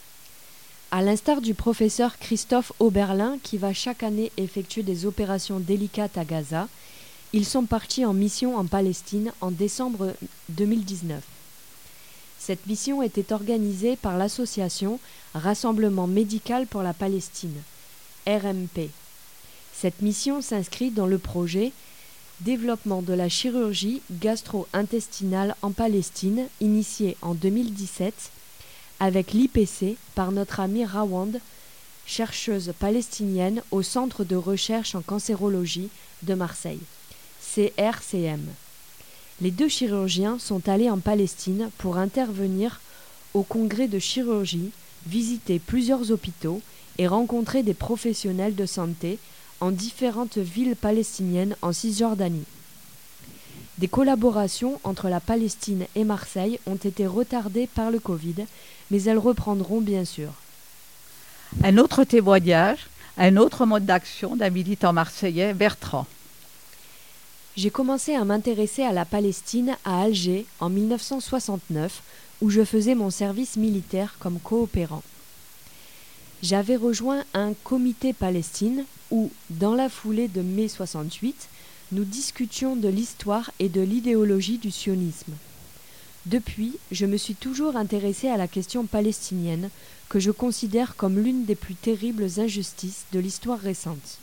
À l'instar du professeur Christophe Oberlin, qui va chaque année effectuer des opérations délicates à Gaza, ils sont partis en mission en Palestine en décembre deux mille dix-neuf. Cette mission était organisée par l'association Rassemblement médical pour la Palestine, R M P. Cette mission s'inscrit dans le projet Développement de la chirurgie gastro-intestinale en Palestine, initié en deux mille dix-sept, avec l'I P C par notre amie Rawand, chercheuse palestinienne au Centre de recherche en cancérologie de Marseille, C R C M. Les deux chirurgiens sont allés en Palestine pour intervenir au congrès de chirurgie, visiter plusieurs hôpitaux et rencontrer des professionnels de santé en différentes villes palestiniennes en Cisjordanie. Des collaborations entre la Palestine et Marseille ont été retardées par le Covid, mais elles reprendront bien sûr. Un autre témoignage, un autre mode d'action d'un militant marseillais, Bertrand. J'ai commencé à m'intéresser à la Palestine à Alger en mille neuf cent soixante-neuf, où je faisais mon service militaire comme coopérant. J'avais rejoint un comité Palestine où, dans la foulée de mai soixante-huit, nous discutions de l'histoire et de l'idéologie du sionisme. Depuis, je me suis toujours intéressée à la question palestinienne, que je considère comme l'une des plus terribles injustices de l'histoire récente.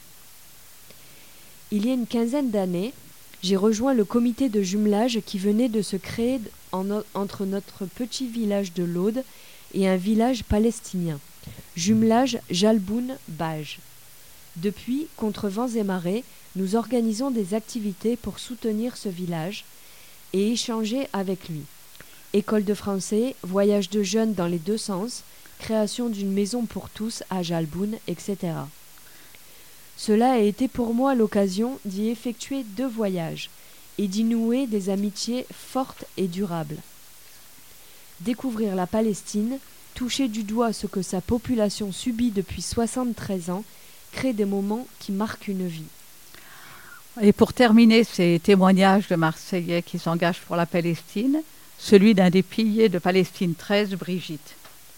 Il y a une quinzaine d'années, j'ai rejoint le comité de jumelage qui venait de se créer en no- entre notre petit village de l'Aude et un village palestinien, jumelage Jalboun-Baj. Depuis, contre vents et marées, nous organisons des activités pour soutenir ce village et échanger avec lui. École de français, voyage de jeunes dans les deux sens, création d'une maison pour tous à Jalboun, et cetera. Cela a été pour moi l'occasion d'y effectuer deux voyages et d'y nouer des amitiés fortes et durables. Découvrir la Palestine, toucher du doigt ce que sa population subit depuis soixante-treize ans, crée des moments qui marquent une vie. Et pour terminer ces témoignages de Marseillais qui s'engagent pour la Palestine, celui d'un des piliers de Palestine treize, Brigitte.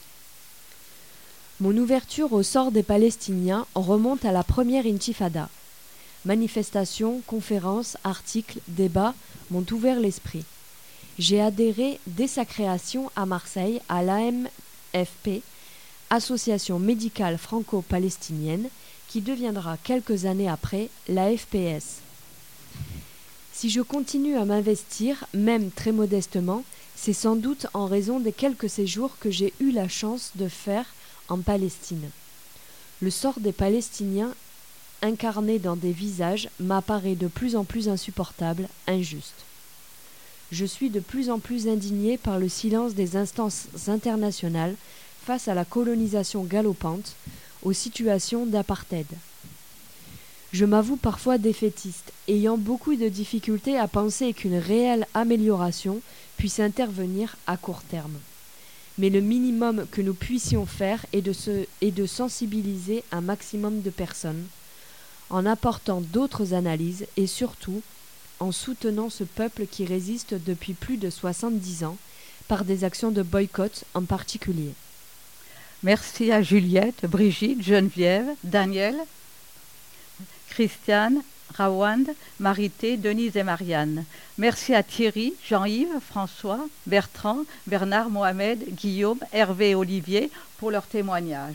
Mon ouverture au sort des Palestiniens remonte à la première intifada. Manifestations, conférences, articles, débats m'ont ouvert l'esprit. J'ai adhéré dès sa création à Marseille à l'A M F P, Association médicale franco-palestinienne, qui deviendra quelques années après la F P S. Si je continue à m'investir, même très modestement, c'est sans doute en raison des quelques séjours que j'ai eu la chance de faire en Palestine. Le sort des Palestiniens incarné dans des visages m'apparaît de plus en plus insupportable, injuste. Je suis de plus en plus indigné par le silence des instances internationales face à la colonisation galopante, aux situations d'apartheid. Je m'avoue parfois défaitiste, ayant beaucoup de difficultés à penser qu'une réelle amélioration puisse intervenir à court terme. Mais le minimum que nous puissions faire est de, se, est de sensibiliser un maximum de personnes, en apportant d'autres analyses et surtout en soutenant ce peuple qui résiste depuis plus de soixante-dix ans, par des actions de boycott en particulier. Merci à Juliette, Brigitte, Geneviève, Daniel, Christiane, Rawand, Marité, Denise et Marianne. Merci à Thierry, Jean-Yves, François, Bertrand, Bernard, Mohamed, Guillaume, Hervé et Olivier pour leurs témoignages.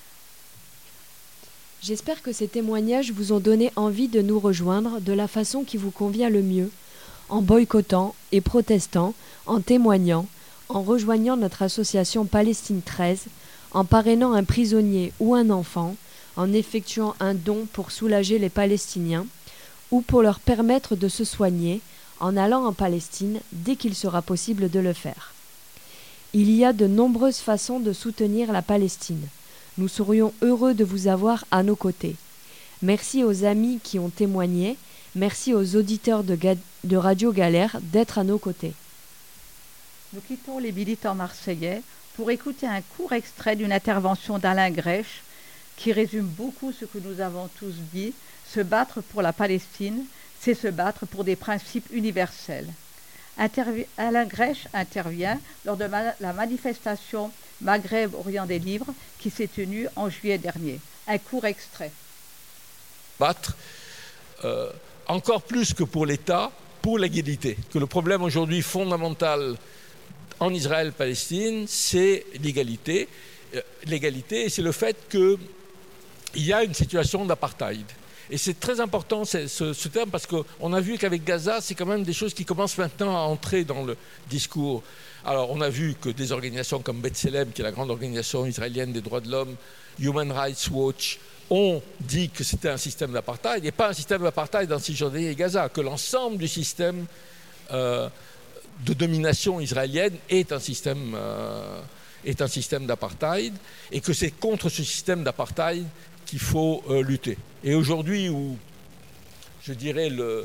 J'espère que ces témoignages vous ont donné envie de nous rejoindre de la façon qui vous convient le mieux, en boycottant et protestant, en témoignant, en rejoignant notre association Palestine treize, en parrainant un prisonnier ou un enfant, en effectuant un don pour soulager les Palestiniens, ou pour leur permettre de se soigner en allant en Palestine dès qu'il sera possible de le faire. Il y a de nombreuses façons de soutenir la Palestine. Nous serions heureux de vous avoir à nos côtés. Merci aux amis qui ont témoigné Merci aux auditeurs de, Ga- de Radio Galère d'être à nos côtés. Nous quittons les militants marseillais pour écouter un court extrait d'une intervention d'Alain Grèche qui résume beaucoup ce que nous avons tous dit. Se battre pour la Palestine, c'est se battre pour des principes universels. Intervi- Alain Grèche intervient lors de ma- la manifestation Maghreb-Orient des Livres qui s'est tenue en juillet dernier. Un court extrait. Battre euh, encore plus que pour l'État, pour l'égalité. Que le problème aujourd'hui fondamental en Israël-Palestine, c'est l'égalité. Euh, l'égalité, c'est le fait qu'il y a une situation d'apartheid. Et c'est très important ce, ce, ce terme parce qu'on a vu qu'avec Gaza, c'est quand même des choses qui commencent maintenant à entrer dans le discours. Alors on a vu que des organisations comme B'Tselem, qui est la grande organisation israélienne des droits de l'homme, Human Rights Watch, ont dit que c'était un système d'apartheid, et pas un système d'apartheid en Cisjordanie et Gaza, que l'ensemble du système euh, de domination israélienne est un système, euh, est un système d'apartheid, et que c'est contre ce système d'apartheid qu'il faut euh, lutter. Et aujourd'hui, où je dirais le,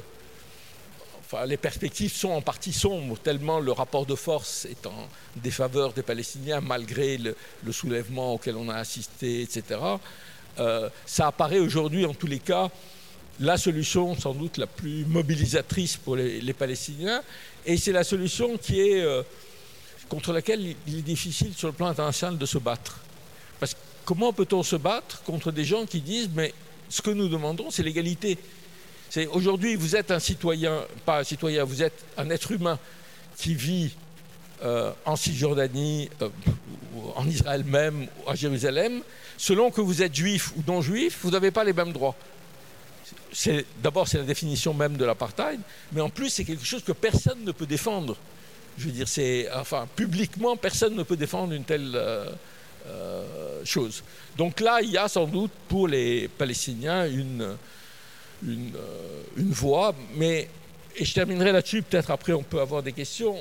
enfin, les perspectives sont en partie sombres, tellement le rapport de force est en défaveur des Palestiniens, malgré le, le soulèvement auquel on a assisté, et cetera, euh, ça apparaît aujourd'hui, en tous les cas, la solution sans doute la plus mobilisatrice pour les, les Palestiniens, et c'est la solution qui est, euh, contre laquelle il est difficile sur le plan international de se battre. Parce que comment peut-on se battre contre des gens qui disent mais ce que nous demandons c'est l'égalité. C'est aujourd'hui vous êtes un citoyen, pas un citoyen, vous êtes un être humain qui vit euh, en Cisjordanie, euh, en Israël même, à Jérusalem, selon que vous êtes juif ou non juif, vous n'avez pas les mêmes droits. C'est, d'abord c'est la définition même de l'apartheid, mais en plus c'est quelque chose que personne ne peut défendre. Je veux dire, c'est, enfin, publiquement personne ne peut défendre une telle euh, Euh, chose. Donc là, il y a sans doute pour les Palestiniens une, une, euh, une voie, mais, et je terminerai là-dessus, peut-être après on peut avoir des questions.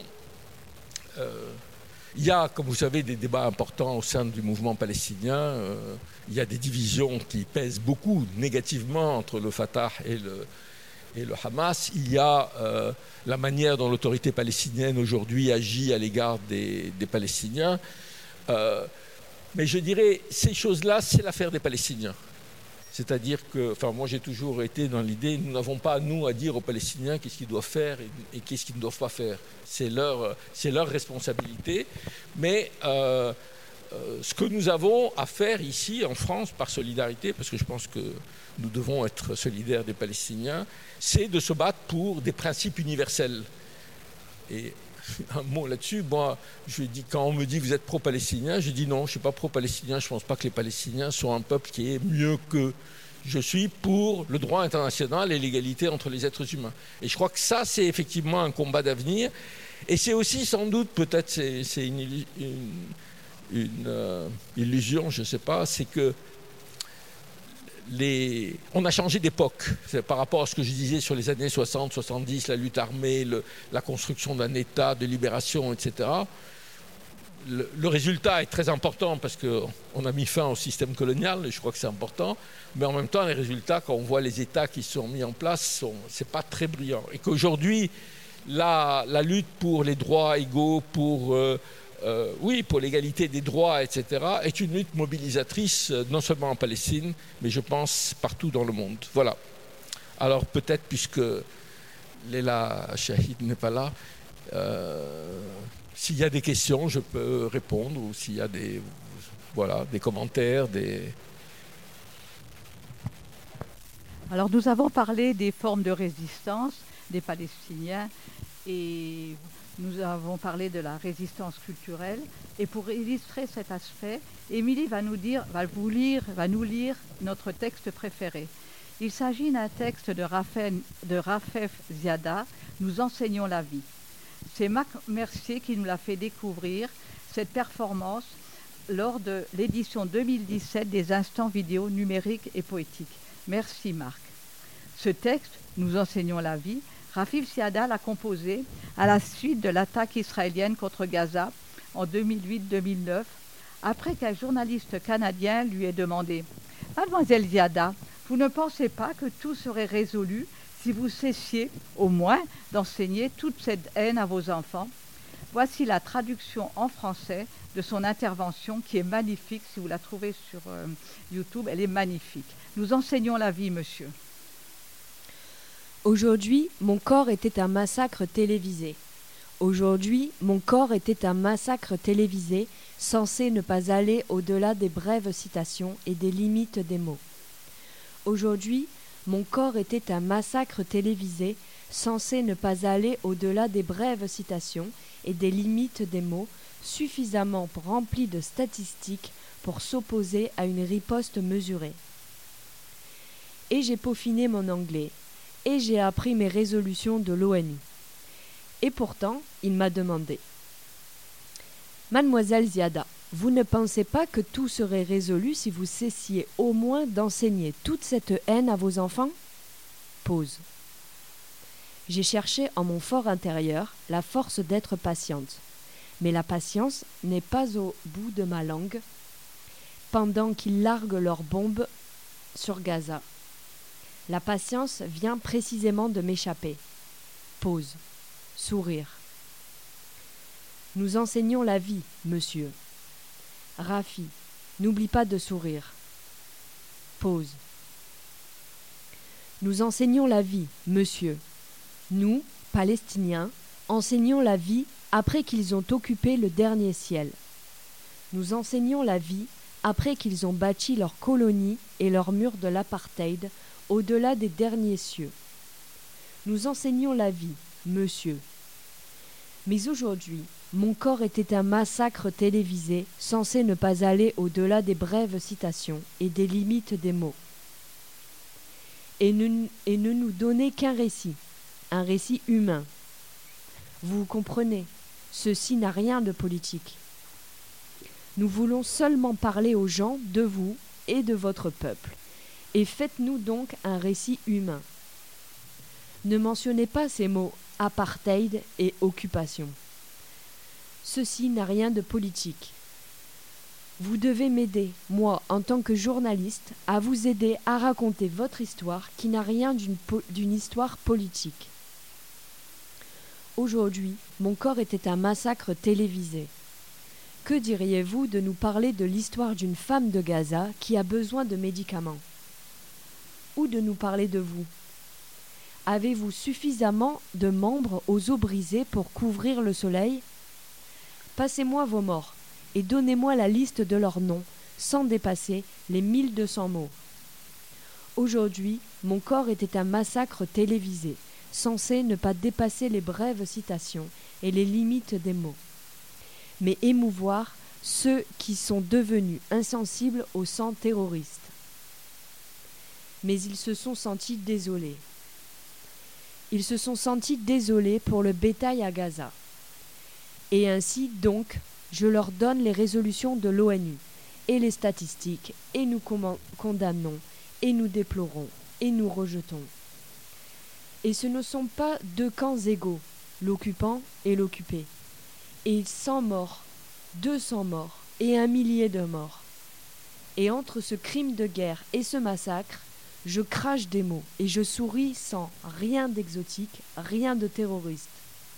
Euh, il y a, comme vous savez, des débats importants au sein du mouvement palestinien. Euh, il y a des divisions qui pèsent beaucoup négativement entre le Fatah et le, et le Hamas. Il y a euh, la manière dont l'autorité palestinienne aujourd'hui agit à l'égard des, des Palestiniens. Euh, Mais je dirais, ces choses-là, c'est l'affaire des Palestiniens. C'est-à-dire que, enfin, moi j'ai toujours été dans l'idée, nous n'avons pas, nous, à dire aux Palestiniens qu'est-ce qu'ils doivent faire et, et qu'est-ce qu'ils ne doivent pas faire. C'est leur, c'est leur responsabilité. Mais euh, euh, ce que nous avons à faire ici, en France, par solidarité, parce que je pense que nous devons être solidaires des Palestiniens, c'est de se battre pour des principes universels. Et un mot là-dessus, moi, je dis, quand on me dit vous êtes pro-palestinien, je dis non, je ne suis pas pro-palestinien, je ne pense pas que les Palestiniens sont un peuple qui est mieux que je suis pour le droit international et l'égalité entre les êtres humains. Et je crois que ça, c'est effectivement un combat d'avenir. Et c'est aussi sans doute, peut-être c'est, c'est une, une, une euh, illusion, je ne sais pas, c'est que Les... on a changé d'époque. C'est par rapport à ce que je disais sur les années soixante soixante-dix, la lutte armée, le, la construction d'un État de libération, et cetera. Le, le résultat est très important parce qu'on a mis fin au système colonial, et je crois que c'est important, mais en même temps, les résultats, quand on voit les États qui sont mis en place, ce n'est pas très brillant. Et qu'aujourd'hui, la, la lutte pour les droits égaux, pour... Euh, Euh, oui, pour l'égalité des droits, et cetera, est une lutte mobilisatrice, euh, non seulement en Palestine, mais je pense partout dans le monde. Voilà. Alors peut-être, puisque Léla Shahid n'est pas là, euh, s'il y a des questions, je peux répondre, ou s'il y a des, voilà, des commentaires, des... Alors nous avons parlé des formes de résistance des Palestiniens et... Nous avons parlé de la résistance culturelle et pour illustrer cet aspect, Émilie va nous dire, va vous lire, va nous lire notre texte préféré. Il s'agit d'un texte de, Raphaël, de Rafef Ziada, Nous enseignons la vie. C'est Marc Mercier qui nous l'a fait découvrir cette performance lors de l'édition deux mille dix-sept des Instants vidéo numériques et poétiques. Merci Marc. Ce texte, Nous enseignons la vie, Rafef Ziada l'a composé à la suite de l'attaque israélienne contre Gaza en deux mille huit deux mille neuf, après qu'un journaliste canadien lui ait demandé « Mademoiselle Ziada, vous ne pensez pas que tout serait résolu si vous cessiez au moins d'enseigner toute cette haine à vos enfants. Voici la traduction en français de son intervention qui est magnifique. Si vous la trouvez sur euh, YouTube, elle est magnifique. Nous enseignons la vie, monsieur. Aujourd'hui, mon corps était un massacre télévisé. Aujourd'hui, mon corps était un massacre télévisé, censé ne pas aller au-delà des brèves citations et des limites des mots. Aujourd'hui, mon corps était un massacre télévisé, censé ne pas aller au-delà des brèves citations et des limites des mots, suffisamment remplis de statistiques pour s'opposer à une riposte mesurée. Et j'ai peaufiné mon anglais, et j'ai appris mes résolutions de l'ONU. Et pourtant, il m'a demandé « Mademoiselle Ziada, vous ne pensez pas que tout serait résolu si vous cessiez au moins d'enseigner toute cette haine à vos enfants ?» Pause. J'ai cherché en mon fort intérieur la force d'être patiente. Mais la patience n'est pas au bout de ma langue pendant qu'ils larguent leurs bombes sur Gaza. La patience vient précisément de m'échapper. Pause. Sourire. Nous enseignons la vie, monsieur. Rafi, n'oublie pas de sourire. Pause. Nous enseignons la vie, monsieur. Nous, Palestiniens, enseignons la vie après qu'ils ont occupé le dernier ciel. Nous enseignons la vie après qu'ils ont bâti leurs colonies et leurs murs de l'apartheid au-delà des derniers cieux. Nous enseignons la vie, monsieur. Mais aujourd'hui, mon corps était un massacre télévisé censé ne pas aller au-delà des brèves citations et des limites des mots. Et ne, et ne nous donner qu'un récit, un récit humain. Vous comprenez, ceci n'a rien de politique. Nous voulons seulement parler aux gens de vous et de votre peuple. Et faites-nous donc un récit humain. Ne mentionnez pas ces mots apartheid et occupation. Ceci n'a rien de politique. Vous devez m'aider, moi, en tant que journaliste, à vous aider à raconter votre histoire qui n'a rien d'une po- d'une histoire politique. Aujourd'hui, mon corps était un massacre télévisé. Que diriez-vous de nous parler de l'histoire d'une femme de Gaza qui a besoin de médicaments? Ou de nous parler de vous? Avez-vous suffisamment de membres aux os brisés pour couvrir le soleil? Passez-moi vos morts et donnez-moi la liste de leurs noms sans dépasser les mille deux cents mots. Aujourd'hui, mon corps était un massacre télévisé, censé ne pas dépasser les brèves citations et les limites des mots, mais émouvoir ceux qui sont devenus insensibles au sang terroriste. Mais ils se sont sentis désolés. Ils se sont sentis désolés pour le bétail à Gaza. Et ainsi, donc, je leur donne les résolutions de l'ONU et les statistiques, et nous condamnons, et nous déplorons, et nous rejetons. Et ce ne sont pas deux camps égaux, l'occupant et l'occupé. Et cent morts, deux cents morts, et un millier de morts. Et entre ce crime de guerre et ce massacre, je crache des mots et je souris sans rien d'exotique, rien de terroriste.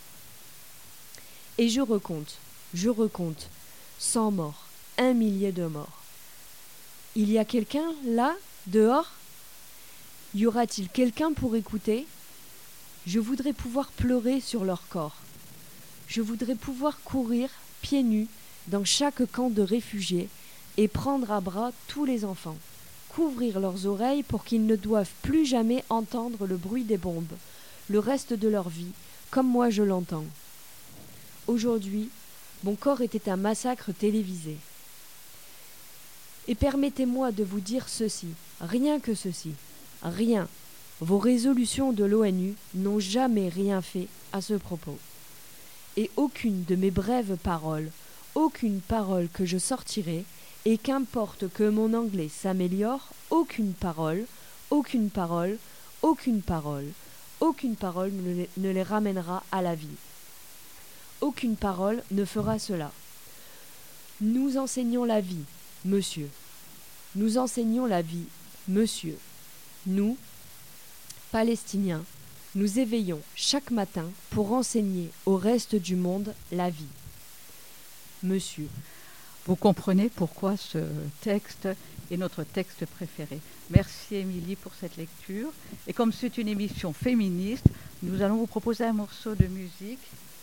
Et je recompte, je recompte, cent morts, un millier de morts. Il y a quelqu'un là, dehors? Y aura-t-il quelqu'un pour écouter? Je voudrais pouvoir pleurer sur leur corps. Je voudrais pouvoir courir pieds nus dans chaque camp de réfugiés et prendre à bras tous les enfants, couvrir leurs oreilles pour qu'ils ne doivent plus jamais entendre le bruit des bombes, le reste de leur vie, comme moi je l'entends. Aujourd'hui, mon corps était un massacre télévisé. Et permettez-moi de vous dire ceci, rien que ceci, rien. Vos résolutions de l'ONU n'ont jamais rien fait à ce propos. Et aucune de mes brèves paroles, aucune parole que je sortirai, et qu'importe que mon anglais s'améliore, aucune parole, aucune parole, aucune parole, aucune parole ne les, ne les ramènera à la vie. Aucune parole ne fera cela. Nous enseignons la vie, monsieur. Nous enseignons la vie, monsieur. Nous, Palestiniens, nous éveillons chaque matin pour enseigner au reste du monde la vie. Monsieur. Vous comprenez pourquoi ce texte est notre texte préféré. Merci Émilie pour cette lecture. Et comme c'est une émission féministe, nous allons vous proposer un morceau de musique.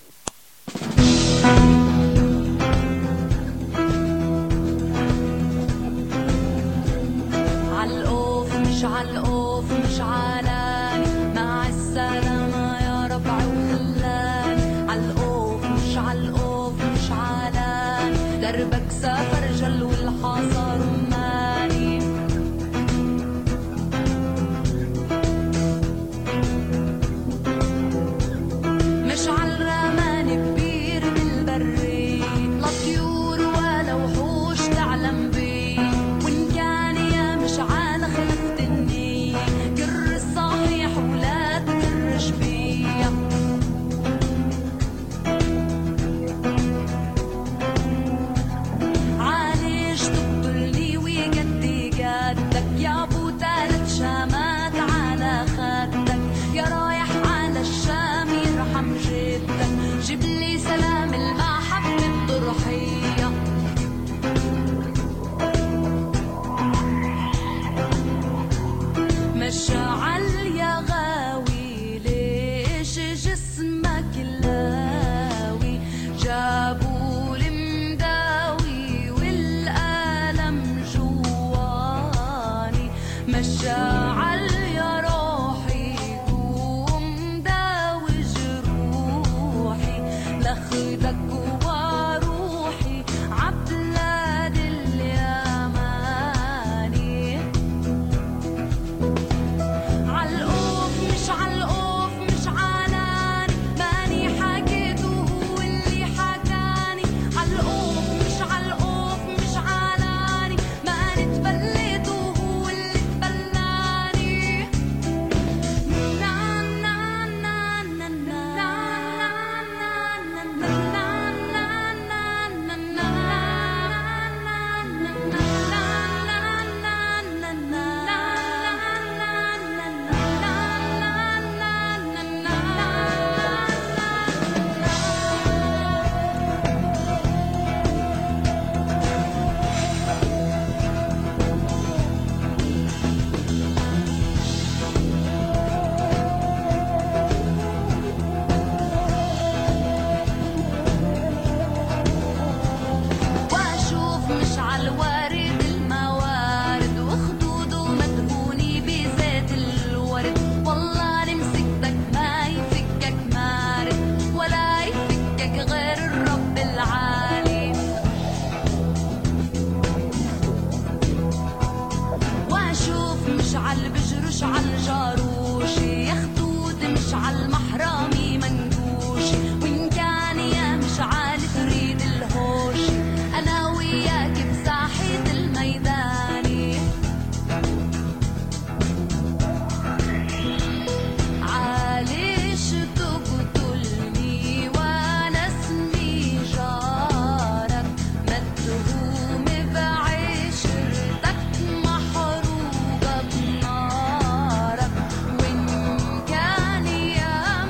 عالقوف مش عالقوف مش علاني مع السلامة يا ربع وخلاني عالقوف مش عالقوف مش علاني دربك سافر جل والحصى رماني مش عالرمان كبير بالبري لا طيور ولا وحوش تعلم بي وإن كان يا مش عال خلفت النية كر الصحيح ولا تكرش بيا عاليش تقتلني ويقدي قدك يا ابو تالت شامات على خدك يا رايح على الشام يرحم جدك جيب لي سلام المحبة الضرحية مشعل يا غاوي ليش جسمك لاوي جابوا المداوي والألم جواني مشعل يا روحي قوم داوي جروحي لخدك وروحي عبلاد اليماني عالقوف مش عالقوف مش علاني ماني حكيته هو اللي حكاني عالقوف مش عالقوف مش علاني ماني تبليته هو اللي تبلاني نا نا نا نا نا نا نا واشوف مش عالوارد الموارد وخدوده مدهوني بزيت الورد والله لمسكتك ما يفكك مارد ولا يفكك غير الرب العالي واشوف مش عالبجرش عالجاروشي يا خدود مش عالمحرامي منقوشي وإن كان يا مش عال تريد الهوشي أنا وياك بساحة الميداني عاليش تقتلني وأنا اسمي جارك مدهوم بعشرتك محروقة بنارك وإن كان يا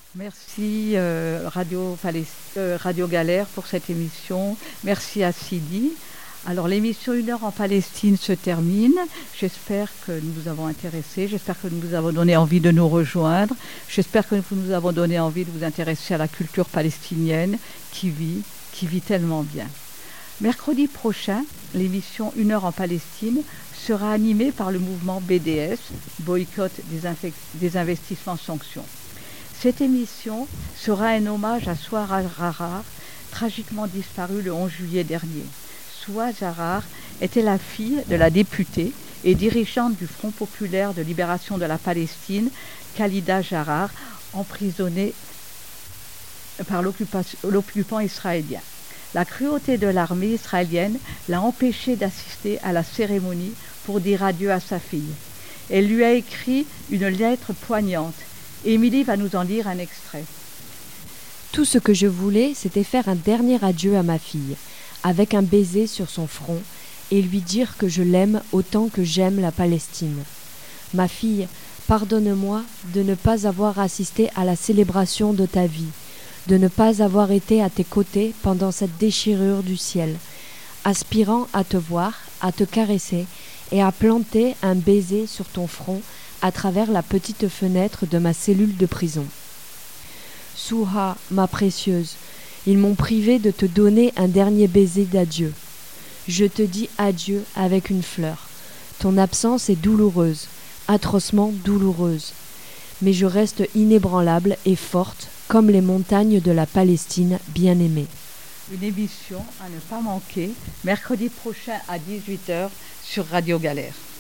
Merci euh, Radio, Palest- euh, Radio Galère pour cette émission. Merci à Sidi. Alors l'émission Une heure en Palestine se termine. J'espère que nous vous avons intéressés. J'espère que nous vous avons donné envie de nous rejoindre. J'espère que nous vous avons donné envie de vous intéresser à la culture palestinienne qui vit, qui vit tellement bien. Mercredi prochain, l'émission Une heure en Palestine sera animée par le mouvement B D S, Boycott des, infec- des investissements sanctions. Cette émission sera un hommage à Souha Jarrar, tragiquement disparue le onze juillet dernier. Souha Jarrar était la fille de la députée et dirigeante du Front populaire de libération de la Palestine, Khalida Jarrar, emprisonnée par l'occupant israélien. La cruauté de l'armée israélienne l'a empêchée d'assister à la cérémonie pour dire adieu à sa fille. Elle lui a écrit une lettre poignante. Émilie va nous en lire un extrait. Tout ce que je voulais, c'était faire un dernier adieu à ma fille, avec un baiser sur son front, et lui dire que je l'aime autant que j'aime la Palestine. Ma fille, pardonne-moi de ne pas avoir assisté à la célébration de ta vie, de ne pas avoir été à tes côtés pendant cette déchirure du ciel, aspirant à te voir, à te caresser et à planter un baiser sur ton front à travers la petite fenêtre de ma cellule de prison. Souha, ma précieuse, ils m'ont privé de te donner un dernier baiser d'adieu. Je te dis adieu avec une fleur. Ton absence est douloureuse, atrocement douloureuse. Mais je reste inébranlable et forte comme les montagnes de la Palestine bien-aimée. Une émission à ne pas manquer, mercredi prochain à dix-huit heures sur Radio Galère.